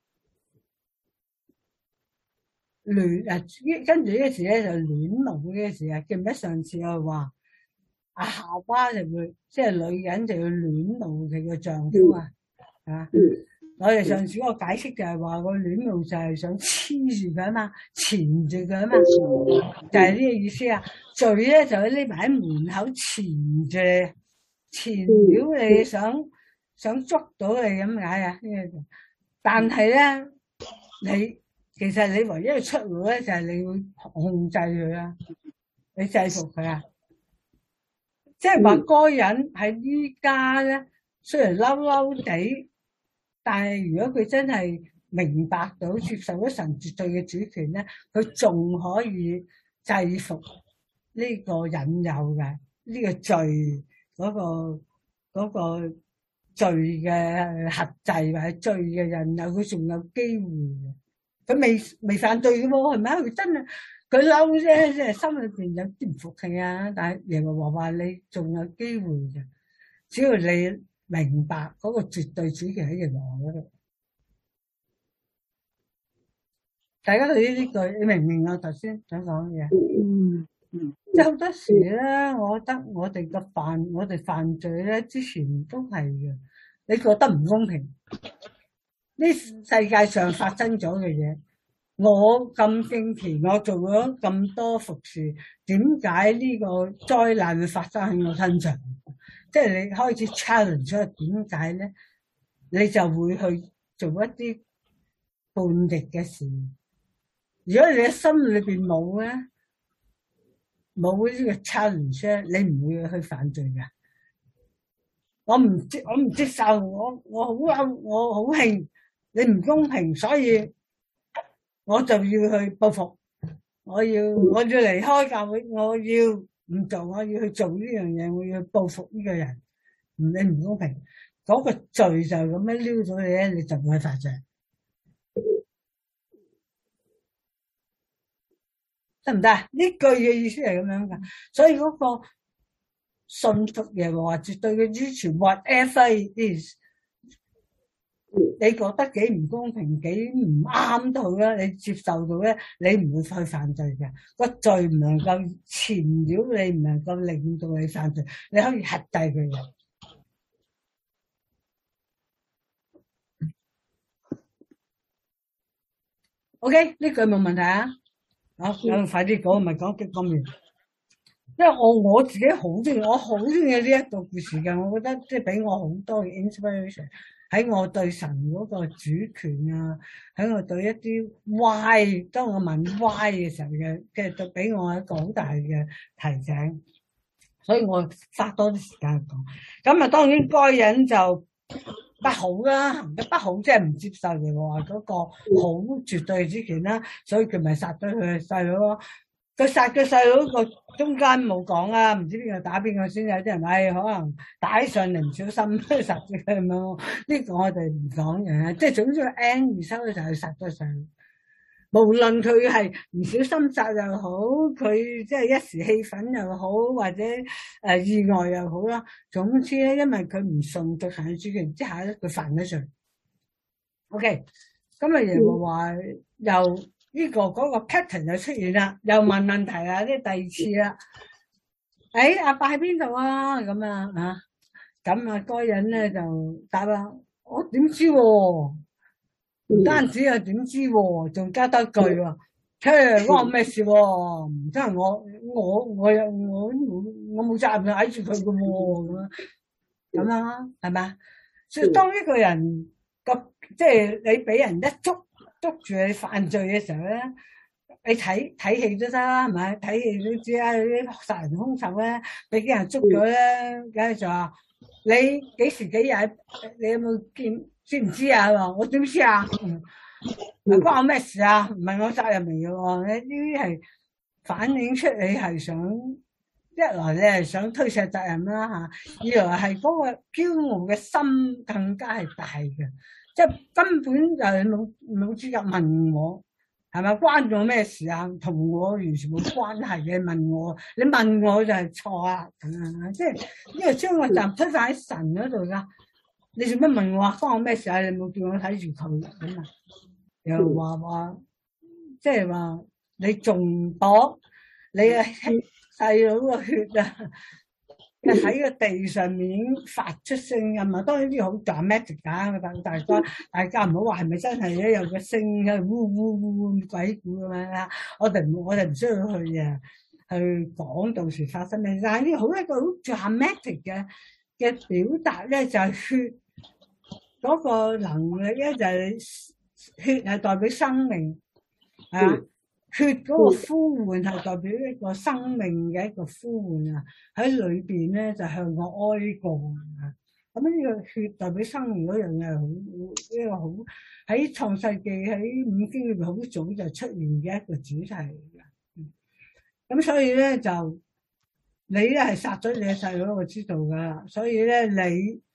亂啊！跟住呢個時咧就戀慕呢個時啊，記唔記得上次我話阿夏娃就會即係女人就要戀慕佢個丈夫啊，係嘛？我哋上次嗰個解釋就係話個戀慕就係想黐住佢啊嘛，纏住佢啊嘛，就係、是、呢個意思啊。罪咧就匿埋喺門口纏住你，纏繞你想想捉到你咁解啊。但係咧，你其實你唯一嘅出路咧就係你會控制佢啊，你制服佢啊。即係話嗰個人喺依家咧，雖然嬲嬲地。但係如果佢真係明白到接受咗神絕對嘅主權咧，佢仲可以制服呢個引誘嘅呢個罪嗰個嗰個罪嘅轄制或者罪嘅人有，佢仲有機會嘅。佢未未犯罪嘅喎，係咪啊？佢真係佢嬲啫，即係心裏邊有啲唔服氣啊。但係耶和華話你仲有機會嘅，只要你明白嗰個絕對主權喺耶和華嗰度。大家對呢啲句，你明唔明我頭先想講嘅嘢？ 嗯嗯， 即係好多時咧，我覺得我哋嘅犯，我哋犯罪咧，之前都係嘅。你覺得唔公平？呢世界上發生咗嘅嘢，我咁敬虔，我做咗咁多服侍，點解呢個災難會發生喺我身上？即係你開始 challenge 咗，點解咧？你就會去做一啲叛逆嘅事。如果你喺心裏邊冇咧，冇呢個 challenge，你唔會去犯罪嘅。我唔接，我唔接受，我我好嬲，我好興，你唔公平，所以我就要去報復，我要我要離開教會，我要唔做，我要去做呢樣嘢，我要報復呢個人，唔你唔公平，嗰個罪就咁樣撩咗你咧，你就唔會犯罪，得唔得？呢句嘅意思係咁樣噶，所以嗰個信服耶和華絕對嘅主權 ，whatever it is， 你覺得幾唔公平、幾唔啱到咧，你接受到咧，你唔會去犯罪嘅。個罪唔能夠纏繞你，唔能夠令到你犯罪，你可以轄制佢嘅。OK， 呢句冇問題啊。好，咁快啲講，唔係講激咁完。因為我我自己好中意，我好中意呢一個故事嘅，我覺得即係俾我好多嘅 inspiration 喺我對神嗰個主權啊，喺我對一啲 why， 當我問 why 嘅時候嘅，即係就俾我一個好大嘅提醒，所以我花多啲時間去講。咁啊，當然該人就不好啦，行得不好即係唔接受嘅話嗰個好絕對主權啦，所以佢咪殺咗佢細佬咯。佢殺嘅細佬個中間冇講啊，唔知邊個打邊個先，有啲人唉、哎、可能打起上嚟唔小心殺咗佢咁樣，呢、這個我哋唔講嘅，即係總之 N 二收咧就係殺咗上，無論佢係唔小心殺又好，佢即係一時氣憤又好，或者誒、呃、意外又好啦，總之咧，因為佢唔順著神嘅主權之下咧，佢犯咗罪。OK， 咁啊耶和華又。呢、這個嗰、那個 pattern 就出現啦，又問問題啦，呢第二次啦。誒，阿伯喺邊度啊？咁啊啊，咁啊該人咧就答啦，我點知喎？唔單止係點知喎，仲加多句喎。切，關我咩事喎？唔真係我我我有我我冇責任睇住佢嘅喎，咁樣咁啊，係嘛？所以當一個人個即係你俾人一捉。捉住你犯罪嘅時候咧，你睇睇戲都得啦，係咪？睇戲都知啦，啲殺人兇手咧，俾啲人捉咗咧，梗係就話你幾時幾日，你有冇見知唔知啊？我點知啊？唔關我咩事啊？唔係我責任嚟嘅喎，呢啲係反映出你係想一來你係想推卸責任啦嚇，二來係嗰個驕傲嘅心更加係大嘅。即係根本就係冇冇資格問我，係咪關我咩事啊？同我完全冇關係嘅問我，你問我就係錯啊！即係因為將個責任推返喺神嗰度噶，你做乜問我啊？關我咩事啊？你冇叫我睇住佢咁啊？又話話，即係話你仲搏你嘅細佬個血啊！喺個地上面發出聲音啊！當然啲好 dramatic 㗎，但大家大家唔好話係咪真係咧有個聲嘅嗚嗚嗚鬼故咁樣啦。我哋唔我哋唔需要去啊去講到時發生咩，但係呢好一個好 dramatic 嘅嘅表達咧，就係血嗰個能力咧，就係血係代表生命啊。血嗰個呼喚係代表一個生命嘅一個呼喚啊，喺裏邊咧就向我哀告啊。咁呢個血代表生命嗰樣嘢係好呢個好喺創世記喺五經裏邊好早就出現嘅一個主題嚟嘅。咁所以咧就你咧係殺咗你嘅細佬，我知道噶啦。所以咧你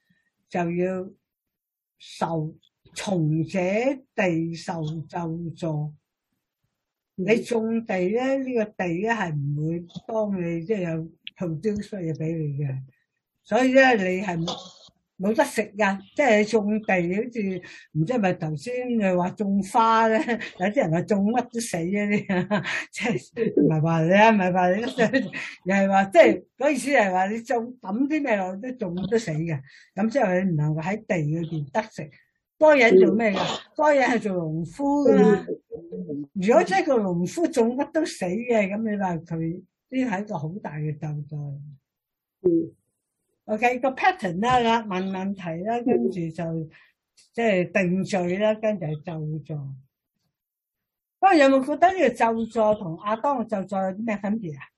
就要受從這地受咒詛。你種地咧，呢、這個地咧係唔會幫你即係有 produce 嘢俾你嘅，所以咧你係冇得食噶。即係你種地好似唔知係咪頭先你話種花咧，有啲人話種乜都死嗰啲，即係唔係話你啊，唔係話你，又係話即係嗰意思係話你種抌啲咩落都種都死嘅。咁即係你唔能夠喺地裏邊得食。嗰個人做咩噶？嗰個人係做農夫噶嘛。如果即係個農夫種乜都死嘅，咁你話佢呢係一個好大嘅咒詛。嗯。OK 個 pattern 啦，問問題啦，跟住就即係定罪啦，跟住係咒詛。不過有冇覺得呢個咒詛同亞當嘅咒詛有啲咩分別啊？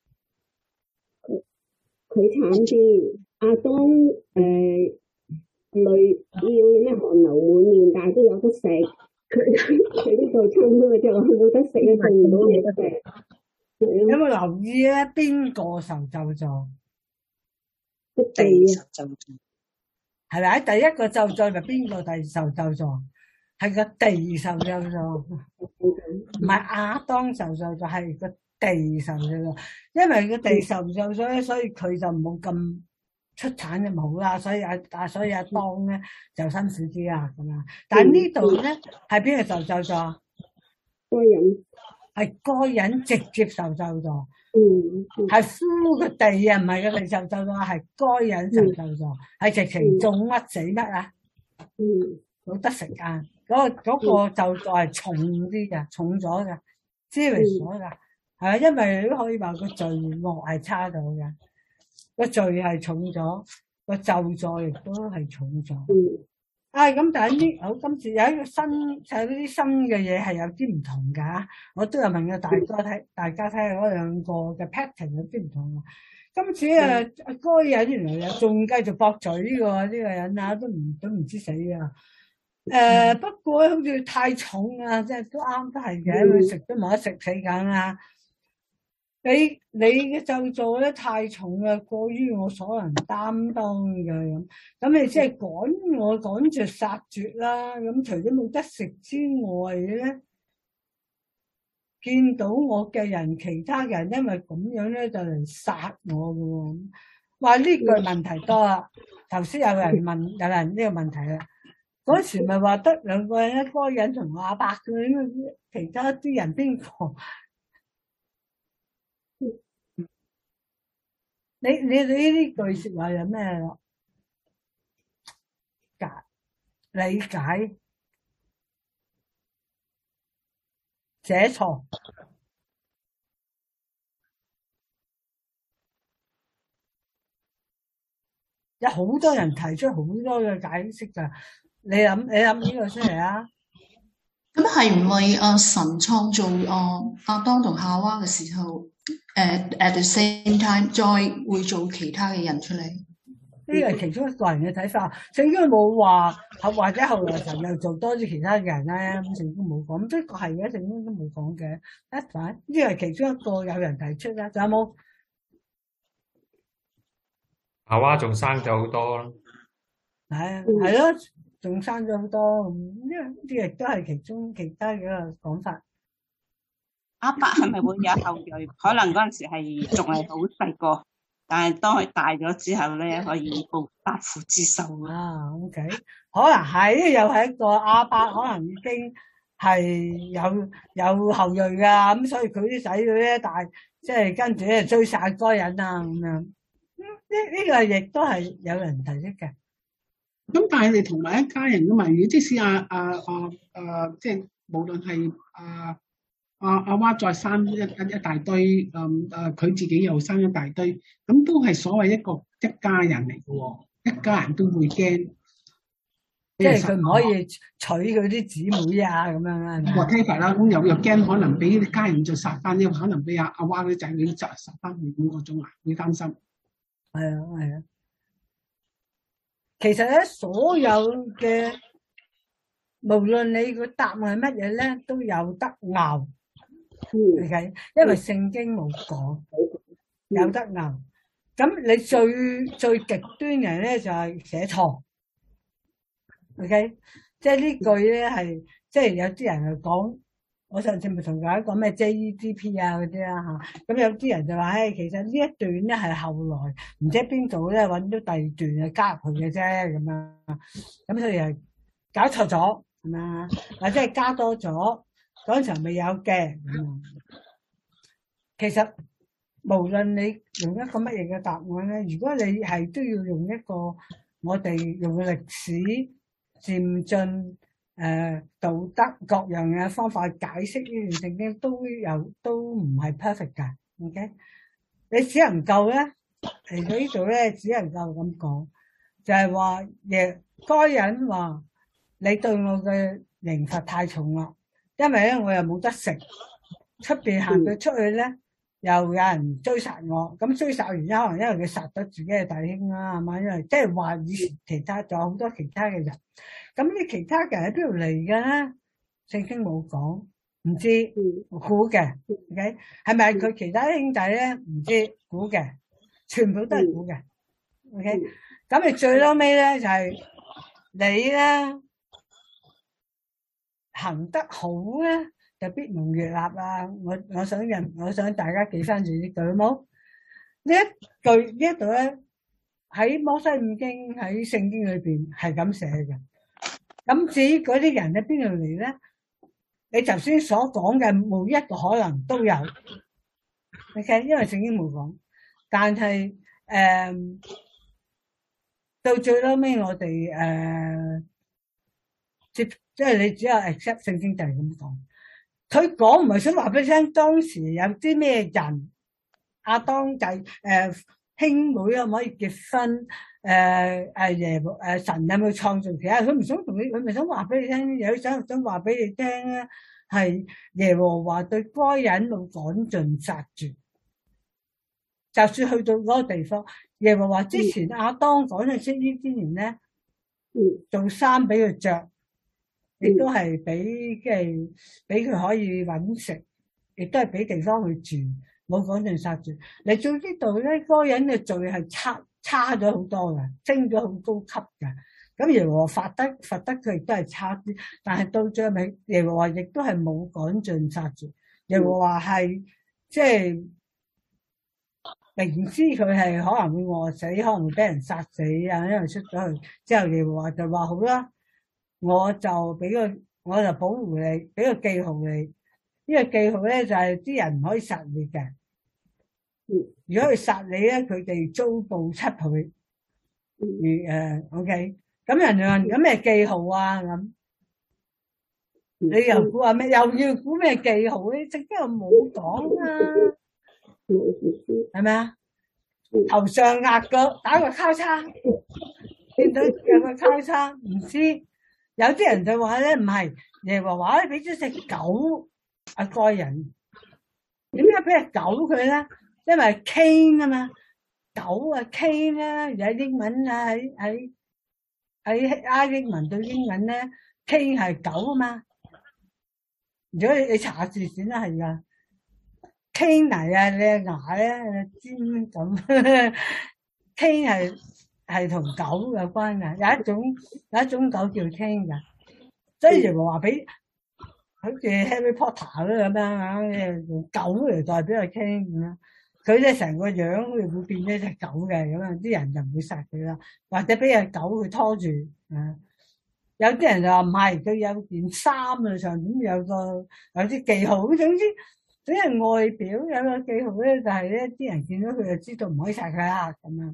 佢慘啲，亞當誒。類要咩汗流滿面，但係都有得食。佢佢呢度差唔多嘅啫，我冇得食啊，做唔到嘢得食。 有冇留意咧？邊個受咒詛？ 個地受咒詛係咪？第一個咒詛咪邊個第受咒詛？係個地受咒詛，唔係亞當受咒詛，係個地受咒詛。因為個地受咒詛咧，所以佢就冇咁出產就冇啦，所以阿阿所以阿當咧就辛苦啲啊咁樣。但係呢度咧係邊個受咒詛？ 該人係該人直接受咒詛， 嗯， 係呼個地啊，唔係個地受咒詛，係該人受咒詛，係直情種乜死乜啊， 嗯， 冇得食啊！嗰個嗰個咒詛係重啲嘅，重咗嘅，serious咗嘅，係啊，因為都可以話個罪惡係差咗嘅。個罪係重咗，個咒詛亦都係重咗。嗯，啊咁，但係呢，好今次有一個新，就係嗰啲新嘅嘢係有啲唔同㗎。我都有問過大家睇，大家睇下嗰兩個嘅 pattern 有啲唔同啊。今次啊，阿該人原來有仲繼續駁嘴呢個呢個人啊，都唔都唔知死啊。誒，不過好似太重啊，即係都啱都係嘅，食都冇得食死梗啦。你你嘅咒詛咧太重啦，過於我所能擔當嘅咁，咁你即係趕我趕絕殺絕啦。咁除咗冇得食之外咧，見到我嘅人，其他人因為咁樣咧就嚟殺我嘅喎。話呢句問題多啦。頭先有人問，有人呢個問題啦。嗰時咪話得兩個人，一個人同亞伯嘅，其他啲人邊個？你你你呢句說話有咩解理解寫錯？有好多人提出好多嘅解釋噶，你諗你諗呢個出嚟啊？ 咁係唔係啊？神創造啊亞當同夏娃嘅時候，誒 at the same time 再會做其他嘅人出嚟？ 呢個係其中一個人嘅睇法，聖經冇話，或者後來神又做多啲其他嘅人咧，咁聖經冇講，咁呢個係嘅，聖經都冇講嘅。一反呢個係其中一個有人提出啦，仲有冇？ 夏娃仲生咗好多咯， 係啊，係咯，仲生咗好多，呢啲亦都係其中其他嘅一個講法。 阿伯係咪會有後裔？可能嗰陣時係仲係好細個，但係當佢大咗之後咧，可以報百父之仇啊。OK，可能係又係一個阿伯，可能已經係有有後裔噶，咁所以佢啲仔女咧，但係即係跟住咧追殺該人啊咁樣。呢呢個亦都係有人提出嘅。 咁但係你同埋一家人噶嘛？如果即使阿阿阿阿即係無論係阿阿阿娃再生一一一大堆，嗯誒佢自己又生一大堆，咁都係所謂一個一家人嚟嘅喎，一家人都會驚。 即係佢唔可以娶佢啲姊妹啊咁樣啦。 我聽法啦，咁又又驚可能俾家人再殺翻，又可能俾阿阿娃嗰啲仔女殺殺翻佢咁嗰種啊，會擔心。 係啊係啊，其實咧所有嘅無論你個答案係乜嘢咧，都有得拗，係咪？因為聖經冇講，有得拗。咁你最最極端嘅咧就係寫錯， OK， 即係呢句咧係，即係有啲人係講，我上次咪同大家講咩 J E D P 啊嗰啲啦嚇，咁有啲人就話，誒其實呢一段咧係後來唔知邊度咧揾到第二段啊加入去嘅啫咁樣，咁所以係搞錯咗係咪啊？或者係加多咗嗰陣時候未有嘅咁樣。其實無論你用一個乜嘢嘅答案咧，如果你係都要用一個我哋用歷史漸進誒、呃、道德各樣嘅方法去解釋呢段聖經，都有都唔係 perfect 㗎。OK， 你只能夠咧嚟到呢度咧，只能夠咁講，就係話耶該人話你對我嘅刑罰太重啦，因為咧我又冇得食，出邊行到出去咧。又有人追殺我，咁追殺完之後，可能因為佢殺咗自己嘅弟兄啦，係嘛？因為即係話以前其他仲有好多其他嘅人，咁啲其他嘅人喺邊度嚟嘅咧？聖經冇講，唔知估嘅 ，OK？ 係咪佢其他兄弟咧？唔知估嘅，全部都係估嘅 ，OK？ 咁你最嬲尾咧就係、是、你咧行得好咧。就必蒙悅納啊！我我想人，我想大家記翻住呢句好冇？呢一句呢一度咧喺摩西五經喺聖經裏邊係咁寫嘅。咁至於嗰啲人喺邊度嚟咧？你頭先所講嘅每一個可能都有 ，OK？ 因為聖經冇講，但係誒、呃、到最嬲尾我哋誒接，即係你只有 accept 聖經就係咁講。佢講唔係想話俾你聽，當時有啲咩人，亞當仔誒兄妹可唔可以結婚？誒誒耶誒神有冇創造其他？佢唔想同你，佢咪想話俾你聽，有想想話俾你聽咧，係耶和華對該人冇趕盡殺絕。就算去到嗰個地方，耶和華之前亞當趕佢出呢之前咧，做衫俾佢着。亦都係俾即係俾佢可以揾食，亦都係俾地方去住，冇趕盡殺絕。你早知道咧，嗰個人嘅罪係差差咗好多嘅，升咗好高級嘅。咁耶和華罰得罰得佢亦都係差啲，但係到最尾耶和華亦都係冇趕盡殺絕。耶和華係即係明知佢係可能會餓死，可能會俾人殺死啊，因為出咗去之後，耶和華就話好啦。我就俾個，我就保護你，俾個記號你。呢個記號咧就係啲人唔可以殺你嘅。如果佢殺你咧，佢哋遭報七倍。而誒 ，OK， 咁人哋話有咩記號啊？咁你又估下咩？又要估咩記號咧？正經我冇講啊，係咪啊？頭上壓腳打個交叉，見到有個交叉，唔知。有啲人就話咧唔係，耶和華咧俾咗隻狗啊該人，點解俾隻狗佢咧？因為 Cain 啊嘛，狗啊 Cain 咧，有英文啊喺喺喺拉英文對英文咧 ，Cain 係狗啊嘛。如果你你查下字典啦，係噶 Cain 嚟啊，你牙咧尖咁 ，Cain 係。係同狗有關嘅，有一種有一種狗叫 Cain 嘅，所以耶和華俾好似 Harry Potter 咁樣啊，用狗嚟代表係 Cain 咁樣，佢咧成個樣會會變咗隻狗嘅咁樣，啲人就唔會殺佢啦，或者俾隻狗去拖住啊。有啲人就話唔係，佢有件衫啊上面有個有啲記號，總之總係外表有個記號咧，就係咧啲人見到佢就知道唔可以殺佢啦咁樣。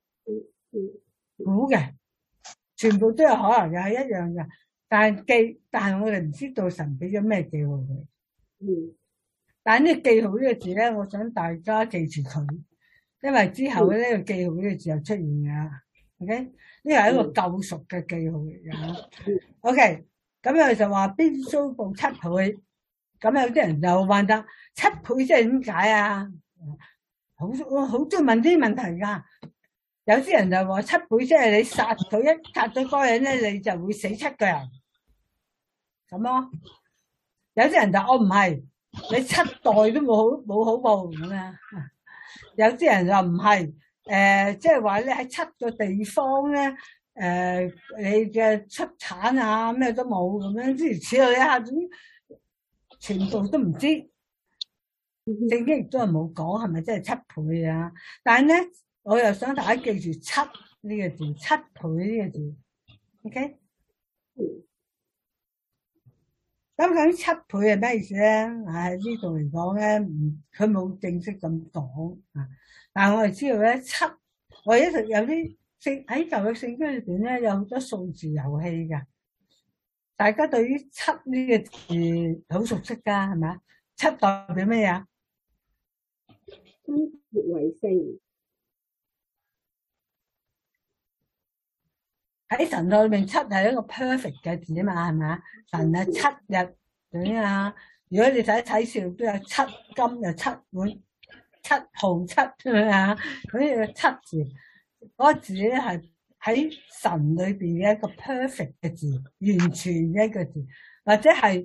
估嘅，全部都有可能又係一樣嘅，但係記，但係我哋唔知道神俾咗咩記號佢。嗯，但係呢記號呢個字咧，我想大家記住佢，因為之後咧呢個記號呢個字又出現嘅。OK，呢個係一個救贖嘅記號嚟嘅。OK，咁佢就話必遭報七倍，咁有啲人就問得七倍即係點解啊？好我好中意問啲問題噶。有啲人就話七倍即係你殺佢一殺咗嗰人咧，你就會死七個人咁咯。有啲人就我唔係，你七代都冇好冇好報咁啊。有啲人就唔係，誒即係話咧喺七個地方咧，誒、 誒你嘅出產啊咩都冇咁樣，諸如此類一下總全部都唔知。聖經亦都係冇講係咪真係七倍啊？但係咧，我又想大家記住七呢個字，七倍呢個字 ，OK？咁究竟七倍係咩意思咧？喺呢度嚟講咧，唔佢冇正式咁講啊。但係我哋知道咧，七我一直有啲聖喺舊約聖經裏邊咧，有好多數字遊戲㗎。大家對於七呢個字好熟悉㗎，係咪啊？七代表咩啊？ 分別為聖。 喺神學裏面，七係一個 perfect 嘅字啊嘛，係咪啊？神啊，七日點啊？如果你睇睇笑，都有七金又七碗、七號七係咪啊？咁呢個七字，嗰、那個字咧係喺神裏邊嘅一個 perfect 嘅字，完全嘅一個字，或者係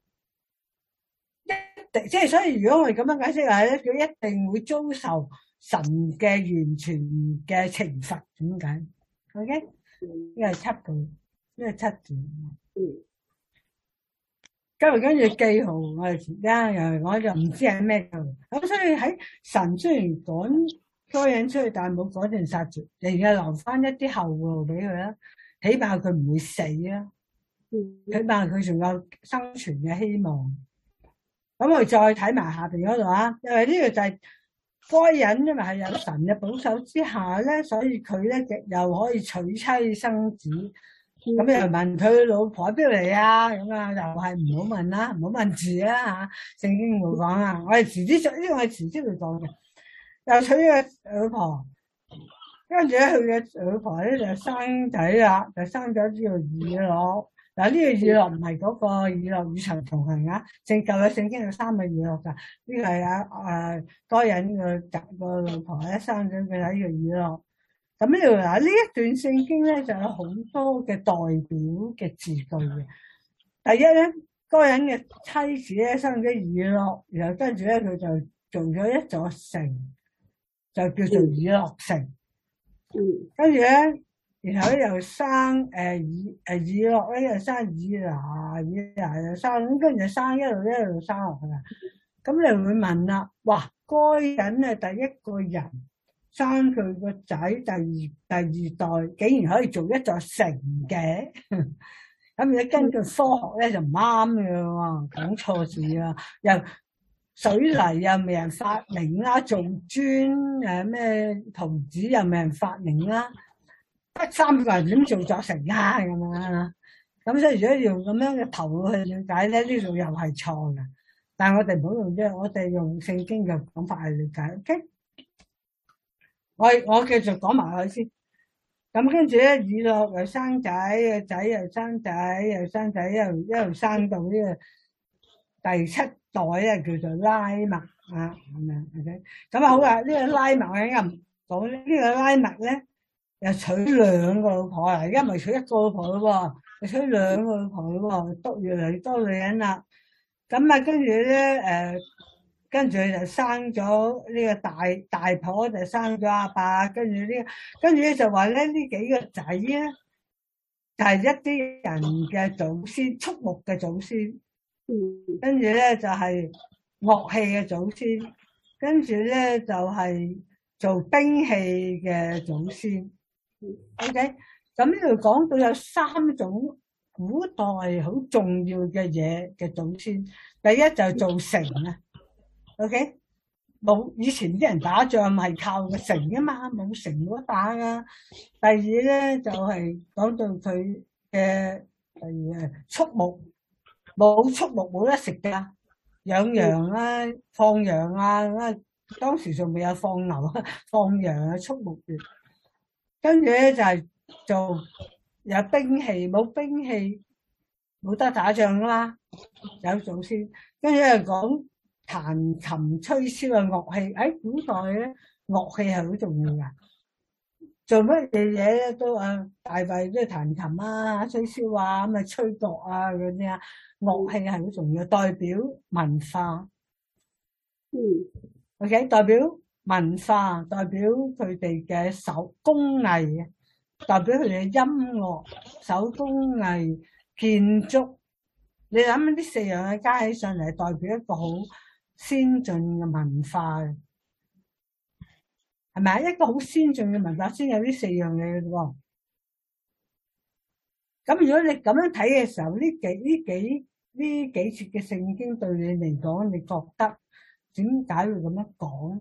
一定，即係所以，如果我哋咁樣解釋話咧，佢一定會遭受神嘅完全嘅懲罰，點解 ？OK？呢個係七倍，呢個七字。嗯。今日跟住記號，我哋而家又我就唔知係咩嘅。咁所以喺神雖然趕該人出去，但係冇趕盡殺絕，仍然留翻一啲後路俾佢啦。起碼佢唔會死啦，起碼佢仲有生存嘅希望。咁我哋再睇埋下邊嗰度啊，因為呢個就係、是。該人因為係有神嘅保守之下咧，所以佢咧亦又可以娶妻生子。咁又問佢老婆喺邊度嚟啊？咁啊又係唔好問啦，唔好問字啦吓。聖經冇講啊，我哋遲啲呢個係遲啲會講嘅。又娶咗老婆，跟住咧佢嘅老婆咧就生仔啦，就生咗呢個以諾。嗱，呢個以諾唔係嗰個以諾與神同行啊，正舊嘅聖經有三個以諾噶，呢個係啊誒該人個仔個老婆咧生咗佢喺呢個以諾。咁呢度嗱呢一段聖經咧就有好多嘅代表嘅字句嘅。第一咧，該人嘅妻子咧生咗以諾，然後跟住咧佢就做咗一座城，就叫做以諾城。嗯，跟住咧。然後咧又生誒以誒以諾咧又生以拿，以拿又生，咁跟住生一路一路生落去啦。咁你會問啦，哇！該人咧第一個人生佢個仔，第二第二代竟然可以做一座城嘅，咁你根據科學咧就唔啱嘅喎，講錯字啊！又水泥又未人發明啦，做磚誒咩銅紙又未人發明啦。得三個人點做作成啊咁啊？咁所以如果用咁樣嘅頭去了解咧，呢度又係錯嘅。但係我哋唔好用啫，我哋用聖經嘅講法去了解。OK，我我繼續講埋佢先。咁跟住咧，以諾又生仔，個仔又生仔，又生仔，一路一路生到呢個第七代咧，叫做拉麥啊咁樣。OK，咁啊好啦，呢個拉麥我應該唔講呢個拉麥咧。又娶兩個老婆啊！而家唔係娶一個老婆咯喎，又娶兩個老婆咯喎，多越嚟越多女人啦。咁啊，跟住咧誒，跟住佢就生咗呢個大大婆，就生咗阿伯，跟住呢，跟住咧就話咧呢幾個仔咧就係一啲人嘅祖先，畜牧嘅祖先。跟住咧就係樂器嘅祖先，跟住咧就係做兵器嘅祖先。OK，咁呢度講到有三種古代好重要嘅嘢嘅祖先。第一就係做城啊 ，OK，冇以前啲人打仗係靠個城噶嘛，冇城冇得打噶。第二咧就係、是、講到佢嘅例如誒畜牧，冇畜牧冇得食噶，養羊啊、放羊啊，啊當時仲未有放牛啊、放羊啊、畜牧業。跟住咧就係做有兵器，冇兵器冇得打仗噶嘛，有祖先。跟住又講彈琴吹簫嘅樂器，喺古代咧樂器係好重要噶。做乜嘢嘢咧都啊，大衛都係彈琴啊、吹簫啊、咁啊吹角啊嗰啲啊，樂器係好重要，代表文化。嗯 ，OK， 代表。文化代表佢哋嘅手工藝， 代表佢哋嘅音樂、手工藝、建築。你諗呢四樣嘢加起上嚟，代表一個好先進嘅文化嘅，係咪啊？一個好先進嘅文化先有呢四樣嘢嘅喎。咁如果你咁樣睇嘅時候，呢幾呢幾呢幾節嘅聖經對你嚟講，你覺得點解會咁樣講？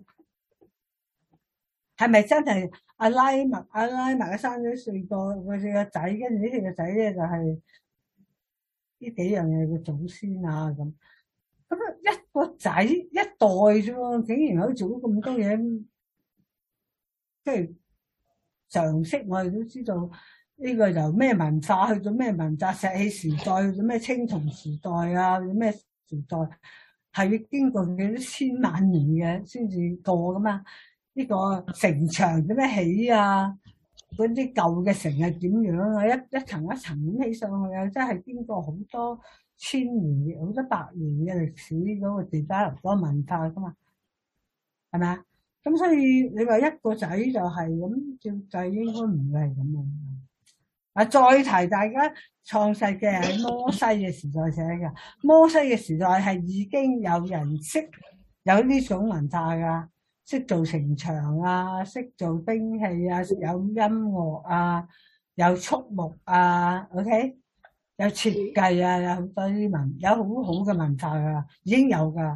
係咪真係阿拉麥阿拉麥生咗四個佢四個仔，跟住呢四個仔咧就係呢幾樣嘢嘅祖先啊咁？咁啊一個仔一代啫喎，竟然可以做到咁多嘢，即係常識我哋都知道。呢個由咩文化去到咩文化，石器時代去到咩青銅時代啊，咩時代係要經過幾多千萬年嘅先至過噶嘛？呢個城牆點樣起啊？嗰啲舊嘅城係點樣啊？一一層一層咁起上去啊！真係經過好多千年、好多百年嘅歷史嗰個地加入嗰個文化噶嘛？係咪啊？咁所以你話一個仔就係咁，照計應該唔會係咁樣。啊！再提大家創世嘅係摩西嘅時代寫嘅，摩西嘅時代係已經有人識有呢種文化噶，識做城牆啊，識做兵器啊，有音樂啊，有畜牧啊 ，OK， 有設計啊，有好多啲文，有好好嘅文化噶，已經有噶。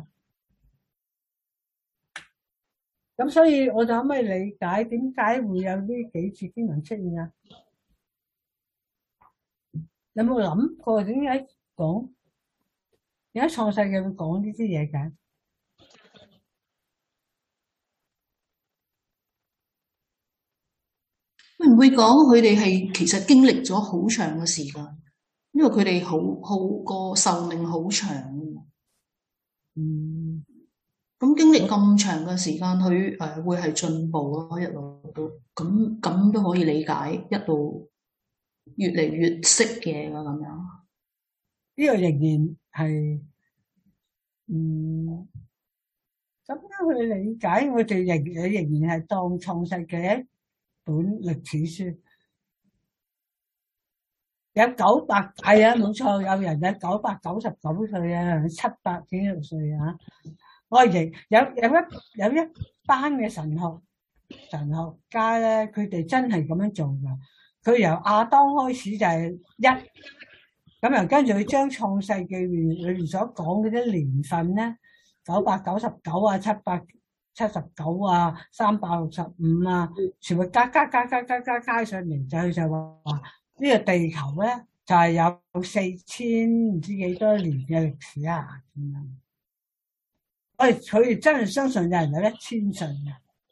咁所以我就可唔可以理解點解會有呢幾次經文出現啊？有冇諗過點解講？點解創世記會講呢啲嘢嘅？ 會唔會講佢哋係其實經歷咗好長嘅時間？因為佢哋好好個壽命好長。 嗯。 咁經歷咁長嘅時間，佢誒會係進步咯，一路都咁咁都可以理解，一路越嚟越識嘢噶咁樣。 呢個仍然係，嗯，咁樣去理解，我哋仍仍然係當創世嘅一本歷史書。有九百，係啊，冇錯，有人有九百九十九歲啊，七百幾十歲啊。我仍有有一有一班嘅神學神學家咧，佢哋真係咁樣做㗎。佢由亞當開始就係一。咁又跟住佢將創世記裏面所講嗰啲年份咧，九百九十九啊、七百七十九啊、三百六十五啊，全部加加加加加加加上嚟，就佢就話呢個地球咧就係有四千唔知幾多年嘅歷史啊咁樣。我哋佢哋真係相信有人有一千歲嘅。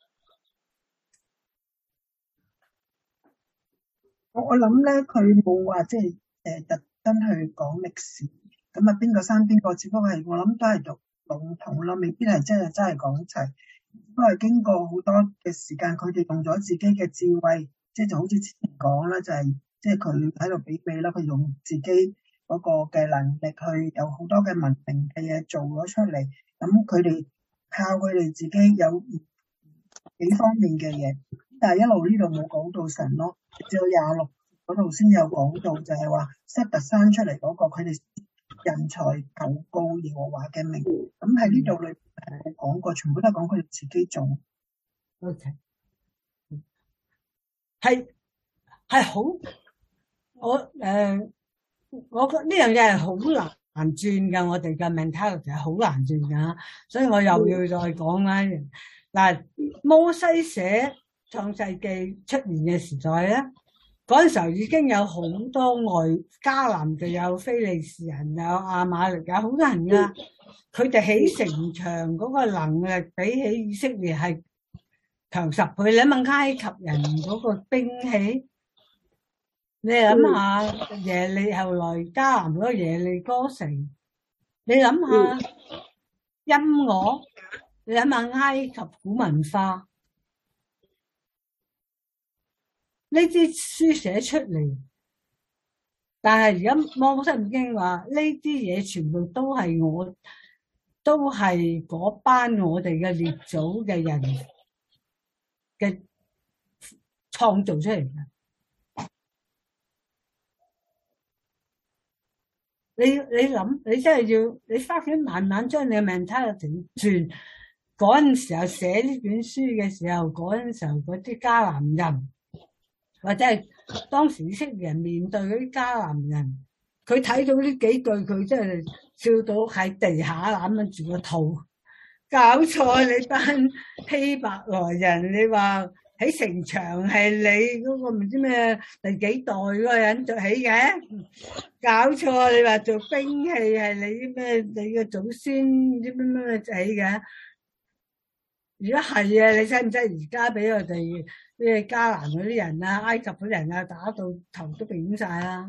我我諗咧，佢冇話即係誒特登去講歷史，咁啊邊個生邊個，只不過係我諗都係讀籠統咯，未必係真係真係講齊，都係經過好多嘅時間，佢哋用咗自己嘅智慧，即係就好似之前講啦，就係即係佢喺度比比啦，佢用自己嗰個嘅能力去有好多嘅文明嘅嘢做咗出嚟，咁佢哋靠佢哋自己有幾方面嘅嘢，但係一路呢度冇講到神咯，只有廿六嗰度先有講到，就係話塞特生出嚟嗰個，佢哋人才求告耶和華嘅名，咁喺呢度裏冇講過，全部都係講佢哋自己做。 OK，係係好，我誒、呃，我覺得呢樣嘢係好難轉噶，我哋嘅 mentality 係好難轉噶，所以我又要再講啦。嗱，摩西寫創世記出現嘅時代咧，嗰陣時候已經有好多外迦南就有非利士人，有亞瑪力，有好多人噶。佢哋起城牆嗰個能力比起以色列係強十倍。你問埃及人嗰個兵器，你諗下耶利後來迦南嗰個耶利哥城，你諗下音樂，你諗下埃及古文化。呢啲書寫出嚟，但係而家摩西五經話呢啲嘢全部都係我，都係嗰班我哋嘅列祖嘅人嘅創造出嚟嘅。 你你諗，你真係要你翻去慢慢將你嘅 mentality 轉。嗰陣時候寫呢卷書嘅時候，嗰陣時候嗰啲迦南人，或者係當時以色列人面對嗰啲迦南人，佢睇到呢幾句，佢真係笑到喺地下攬住個肚。搞錯，你班希伯來人，你話喺城牆係你嗰個唔知咩第幾代嗰個人做起嘅？搞錯，你話做兵器係你咩？你嘅祖先唔知咩咩起嘅？如果係啊，你使唔使而家俾我哋咩迦南嗰啲人啊、埃及嗰啲人啊打到頭都扁晒啦？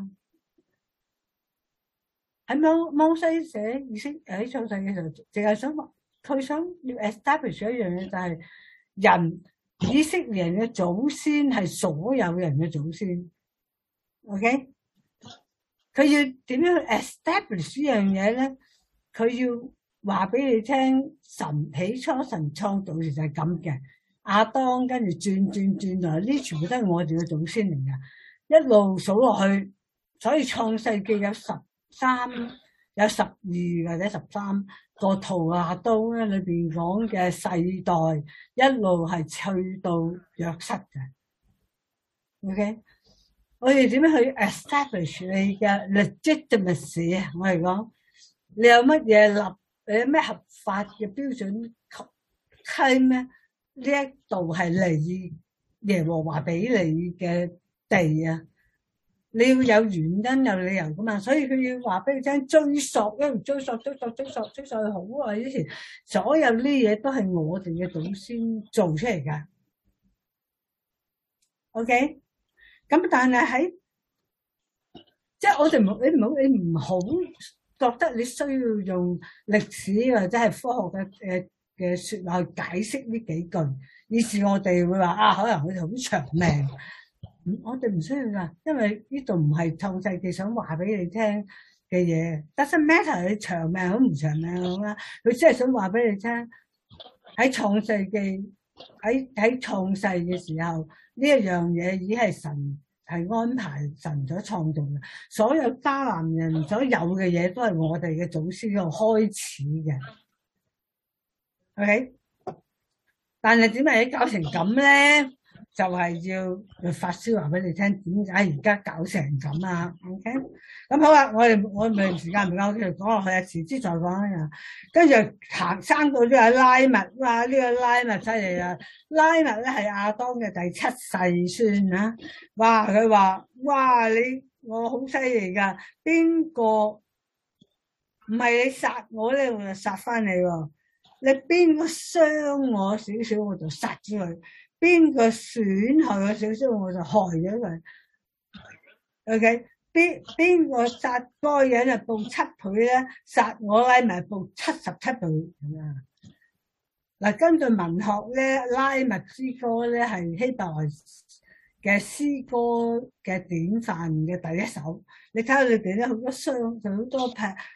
喺摩摩西寫以色列喺創世嘅時候，淨係想話佢想要 establish 一樣嘢，就係人以色列人嘅祖先係所有人嘅祖先。OK， 佢要點樣去 establish 呢樣嘢咧？佢要話俾你聽，神起初神創造時就係咁嘅，亞當跟住轉轉轉來，呢全部都係我哋嘅祖先嚟㗎，一路數落去，所以創世記有十三、有十二或者十三個圖亞都咧，裏邊講嘅世代一路係去到約瑟嘅。OK， 我哋點樣去 establish 你嘅 legitimacy 啊？我哋講你有乜嘢立？你有咩合法嘅標準係咩？呢一度係你耶和華俾你嘅地啊！你要有原因有理由噶嘛，所以佢要話俾你聽，追溯，一路追溯追溯追溯追溯去好耐之前，所有呢嘢都係我哋嘅祖先做出嚟噶。OK， 咁但係喺即係我哋唔好，你唔好你唔好。覺得你需要用歷史或者係科學嘅誒嘅説話去解釋呢幾句，以是我哋會話啊，可能佢哋好長命。嗯、我哋唔需要㗎，因為呢度唔係創世記想話俾你聽嘅嘢。Doesn't matter 你長命好唔長命好啦，佢真係想話俾你聽喺創世記喺喺創世嘅時候呢一樣嘢已經係神。係安排神所創造嘅，所有迦南人所有嘅嘢都係我哋嘅祖先嗰度開始嘅。OK， 但係點解你搞成咁咧？就係、是、要發燒話俾你聽，點解而家搞成咁啊 ？OK， 咁好啦，我哋我哋時間唔夠，我繼續講落去啊，遲啲再講啊。跟住行生到呢個拉麥，哇！呢、這個拉麥犀利啦，拉麥咧係亞當嘅第七世孫啊！哇！佢話：哇！你我好犀利㗎，邊個唔係你殺我咧，我就殺翻你喎。你邊個傷我少少，我就殺咗佢。邊個損害我少少，我就害咗佢。OK， 邊邊個殺嗰個人就報七倍咧，殺我拉埋報七十七倍咁啊！嗱，根據文學咧，拉麥詩歌咧係希伯來嘅詩歌嘅典範嘅第一首。你睇下裏邊咧好多雙，好多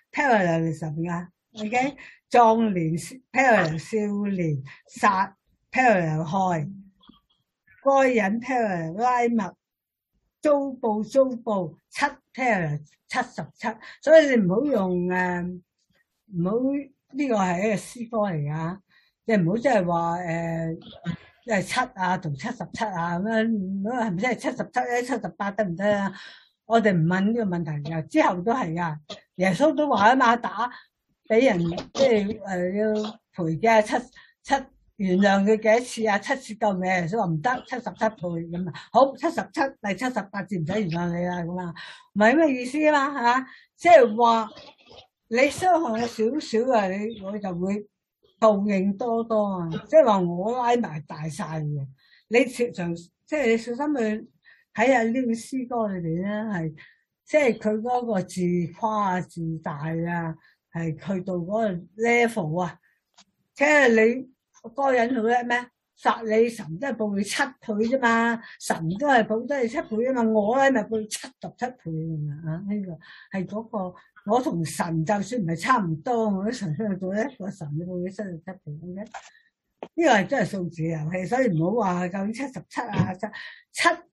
parallel 啊。OK， 壯年 parallel 少年，殺 parallel 害。該人 parallel 拉麥，遭報遭報七 parallel 七十七，所以你唔好用誒，唔好呢個係一個詩歌嚟噶，你唔好即係話誒，即係七啊同七十七啊咁樣，咁係咪真係七十七咧？七十八得唔得啊？我哋唔問呢個問題噶，之後都係噶，耶穌都話啊嘛，打俾人即係誒要賠嘅七七。原諒佢幾多次啊？七次夠未？所以話唔得，七十七倍咁啊！好，七十七第七十八次唔使原諒你啦，咁啊，唔係咩意思啊嘛？係嘛？即係話你傷害我少少啊，你我就會報應多多啊！即係話我拉埋大晒嘅，你常常即係你小心去睇下呢個詩歌裏邊咧，係即係佢嗰個自誇啊、自大啊，係去到嗰個 level 啊，即係你。嗰個人好叻咩？殺你神都係報你七倍啫嘛，神都係報得你七倍啫嘛，我咧咪報七十七倍啊！呢、這個係嗰、那個我同神就算唔係差唔多，我都神都係報一個神都報你七十七倍嘅。呢、這個係真係數字遊戲，所以唔好話究竟七十七啊七七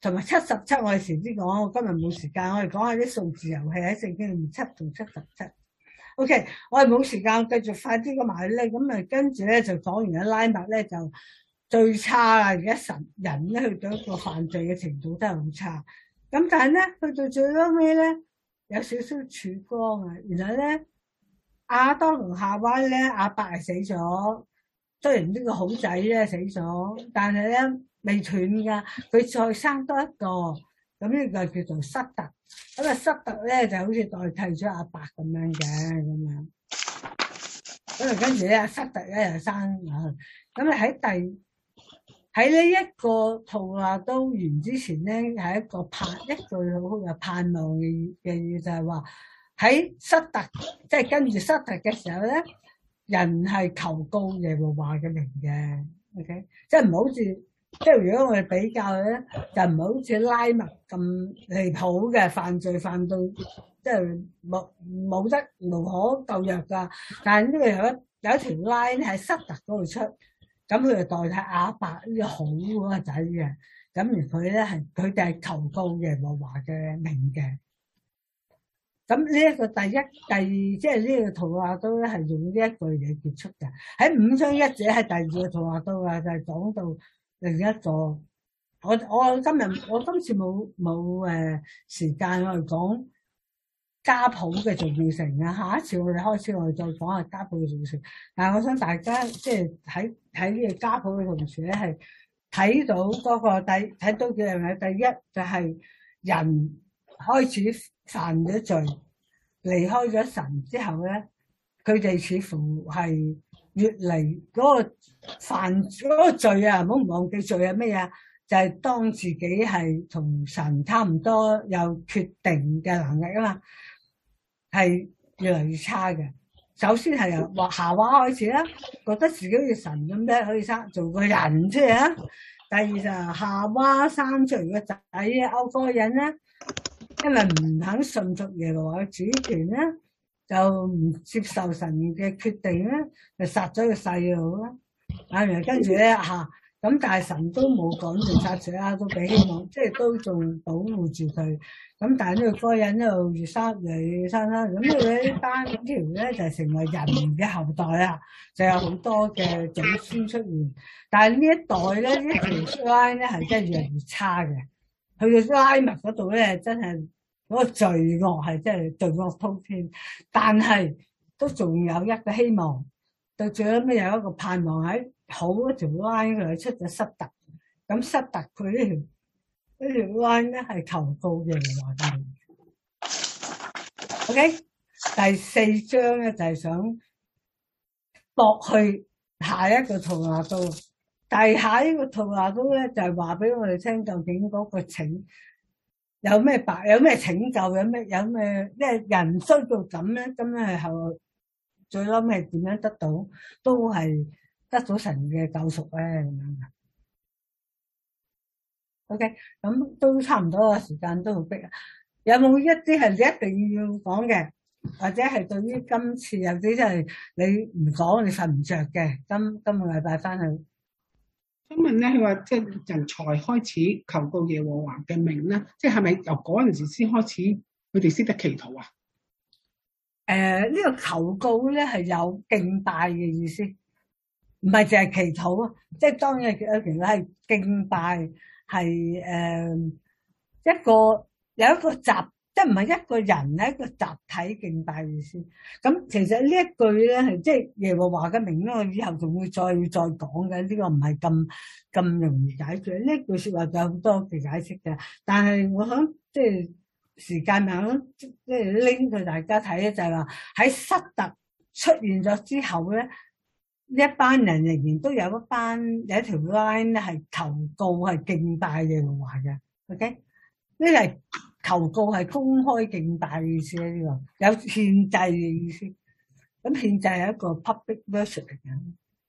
同埋七十七，我哋遲啲講，我今日冇時間，我哋講下啲數字遊戲喺聖經裏面七同七十七。OK， 我哋冇時間，繼續快啲咁埋咧，咁啊跟住咧就講完拉麥咧就最差啦，而家神人咧去到一個犯罪嘅程度都係好差。咁但係咧去到最後尾咧有少少曙光啊，原來咧亞當同夏娃咧亞伯係死咗，雖然呢個好仔咧死咗，但係咧未斷噶，佢再生多一個，咁呢個叫做塞特。咁啊，塞特咧就好似代替咗阿伯咁樣嘅咁樣。咁啊，跟住咧，塞特咧又生啊。咁啊喺第喺呢一個圖畫都完之前咧，係一個盼一句好好嘅盼望嘅嘅嘢，就係話喺塞特即係跟住塞特嘅時候咧，人係求告耶和華嘅名嘅。OK， 即係唔好似。即係如果我哋比較咧，就唔係好似拉麥咁離譜嘅犯罪，犯到即係冇冇得無可救藥噶。但係呢個有一有一條 line 喺塞特嗰度出，咁佢就代替亞伯呢個好嗰個仔嘅。咁而佢咧係佢哋係求告耶和華嘅名嘅。咁呢一個第一、第二，即係呢個圖畫都咧係用呢一句嘢結束嘅。喺五章一者係第二個圖畫都啊，就係講到。另一個，我我今日我今次冇冇誒時間我哋講家譜嘅重要性啊，下一次我哋開始我哋再講下家譜嘅重要性。但係我想大家即係喺喺呢個家譜嘅同時咧，係睇到嗰個第睇到幾樣嘢。第一就係人開始犯咗罪，離開咗神之後咧，佢哋似乎係。越嚟嗰個犯嗰個罪啊，唔好唔忘記罪係咩啊？就係當自己係同神差唔多有決定嘅能力啊嘛，係越嚟越差嘅。首先係由夏娃開始啦，覺得自己好似神咁咧，可以生做個人出嚟啊。第二就係夏娃生出嚟個仔歐該隱咧，因為唔肯順服耶和華嘅主權咧。就唔接受神嘅決定咧，就殺咗個細路啦。啊，跟住咧嚇，咁但係神都冇趕盡殺絕啦，都俾希望，即係都仲保護住佢。咁但係呢個該隱一路越生越生啦，咁呢班條咧就成為人嘅後代啊，就有好多嘅祖先出現。但係呢一代咧，呢條 line 咧係真係越嚟越差嘅。去到拉麥嗰度咧，真係。嗰個罪惡係真係罪惡滔天，但係都仲有一個希望，到最後尾有一個盼望喺好嗰條 line 佢出咗塞特，咁塞特佢呢條呢條 line 咧係求告耶和華嘅名。OK， 第四章咧就係想駁去下一個圖畫都，但係下一個圖畫都咧就係話俾我哋聽究竟嗰個情。有咩白？有咩拯救？有咩有咩？即係人衰到咁咧，咁咧係後最嬲咩？點樣得到？都係得到神嘅救贖咧咁樣嘅。OK， 咁都差唔多啦，時間都好逼啊。有冇一啲係你一定要講嘅，或者係對於今次有啲即係你唔講你瞓唔着嘅？今今個禮拜翻去。 想問咧，佢話即係人才開始求告耶和華嘅名咧，即係係咪由嗰陣時先開始佢哋識得祈禱啊？ 誒、呃，呢、這個求告咧係有敬拜嘅意思，唔係淨係祈禱啊！即係當然有其實係敬拜，係誒、呃、一個有一個集，即係唔係一個人係一個集體敬拜嘅意思。咁其實呢一句咧係即係耶和華嘅名咧，我以後仲會再再講嘅。呢、這個唔係咁咁容易解決。呢句說話就有好多嘅解釋嘅，但係我想即係時間上即係拎佢大家睇咧，就係話喺塞特出現咗之後咧，呢一班人仍然都有一班有一條 line 咧係求告係敬拜耶和華嘅。OK， 呢係。求告係公開敬拜嘅意思咧，呢個有獻祭嘅意思。咁獻祭係一個 public worship 嚟嘅。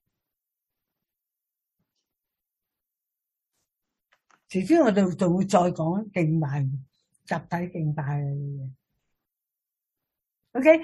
遲啲我哋仲會再講敬拜、集體敬拜嘅嘢。OK，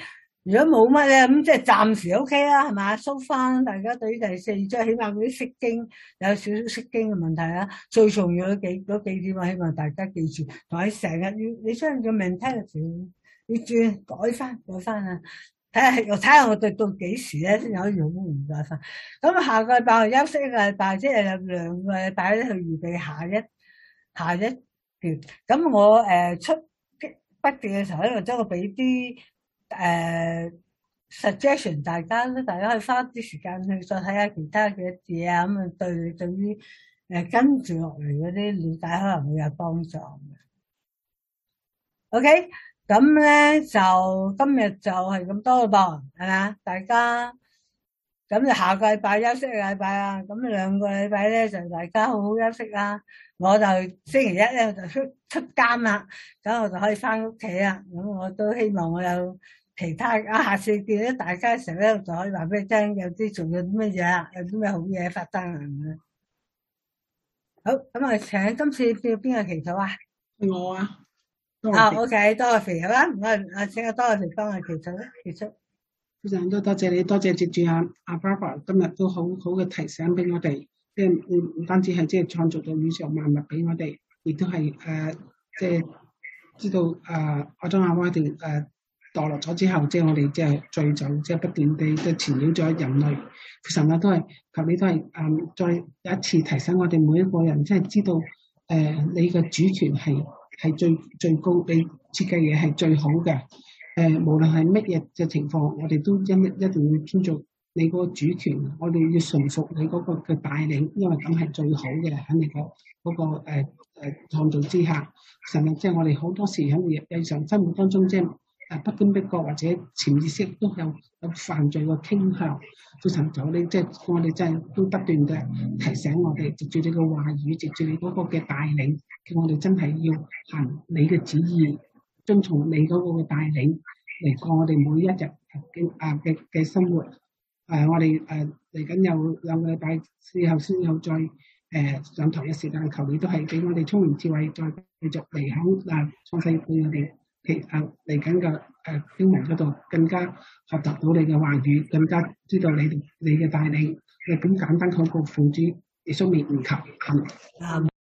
如果冇乜咧，咁即係暫時 OK 啦，係嘛？收翻大家對於第四章，起碼嗰啲釋經有少少釋經嘅問題啦。最重要嗰幾嗰幾點，我希望大家記住，同埋成日要你將個 mentality要轉改翻改翻啊！睇下我睇下我哋到幾時咧先可以好唔改翻。咁下個禮拜我休息一個禮拜，即係有兩個禮拜咧去預備下一下一段。咁我誒、呃、出筆記嘅時候咧，我將我俾啲誒 suggestion， 大家咧大家可以花啲時間去再睇下其他嘅字啊，咁啊對對於誒、呃、跟住落嚟嗰啲了解可能會有幫助。OK。咁咧就今日就係咁多咯噃，係咪？大家咁就下個禮拜休息個禮拜啊，咁兩個禮拜咧就大家好好休息啦。我就星期一咧我就出出監啦，咁我就可以翻屋企啦。咁我都希望我有其他啊，下次見到大家嘅時候咧，就可以話俾你聽，有啲仲有啲乜嘢啦，有啲咩好嘢發生啊咁樣。好，咁我請今次叫邊個祈禱啊？ 我啊。 啊 ，OK， 多謝肥好啦，唔該，啊，請阿多謝肥幫我祈禱啦，祈禱。 非常多多謝你，多謝接住阿阿 Barbara 今日都好好嘅提醒俾我哋，即係唔唔單止係即係創造咗宇宙萬物俾我哋，亦都係誒即係知道誒亞當夏娃哋誒墮落咗之後，即係我哋即係罪就即係不斷地即係纏繞咗人類。神啊，都係求你都係誒再有一次提醒我哋每一個人，即係知道誒、呃、你嘅主權係。係最最高，你設計嘢係最好嘅。誒、呃，無論係乜嘢嘅情況，我哋都一一定要尊重你嗰個主權，我哋要順服你嗰個嘅帶領，因為咁係最好嘅喺你個嗰個誒誒創造之下。神啊，即係我哋好多時喺日常生活當中，即係誒不經不覺或者潛意識都有有犯罪嘅傾向。做神就你即係我哋真係都不斷嘅提醒我哋，藉住你嘅話語，藉住你嗰個嘅帶領。我哋真係要行你嘅旨意，遵從你嗰個嘅帶領嚟過我哋每一日嘅啊嘅嘅生活。誒、呃，我哋誒嚟緊有兩個禮拜之後先有再誒、呃、上堂嘅時間，求你都係俾我哋聰明智慧，再繼續嚟響嗱創世記我哋其誒嚟緊嘅誒經文嗰度，更加學習到你嘅話語，更加知道你哋你嘅帶領。誒咁簡單禱告，奉主耶穌名求，阿們。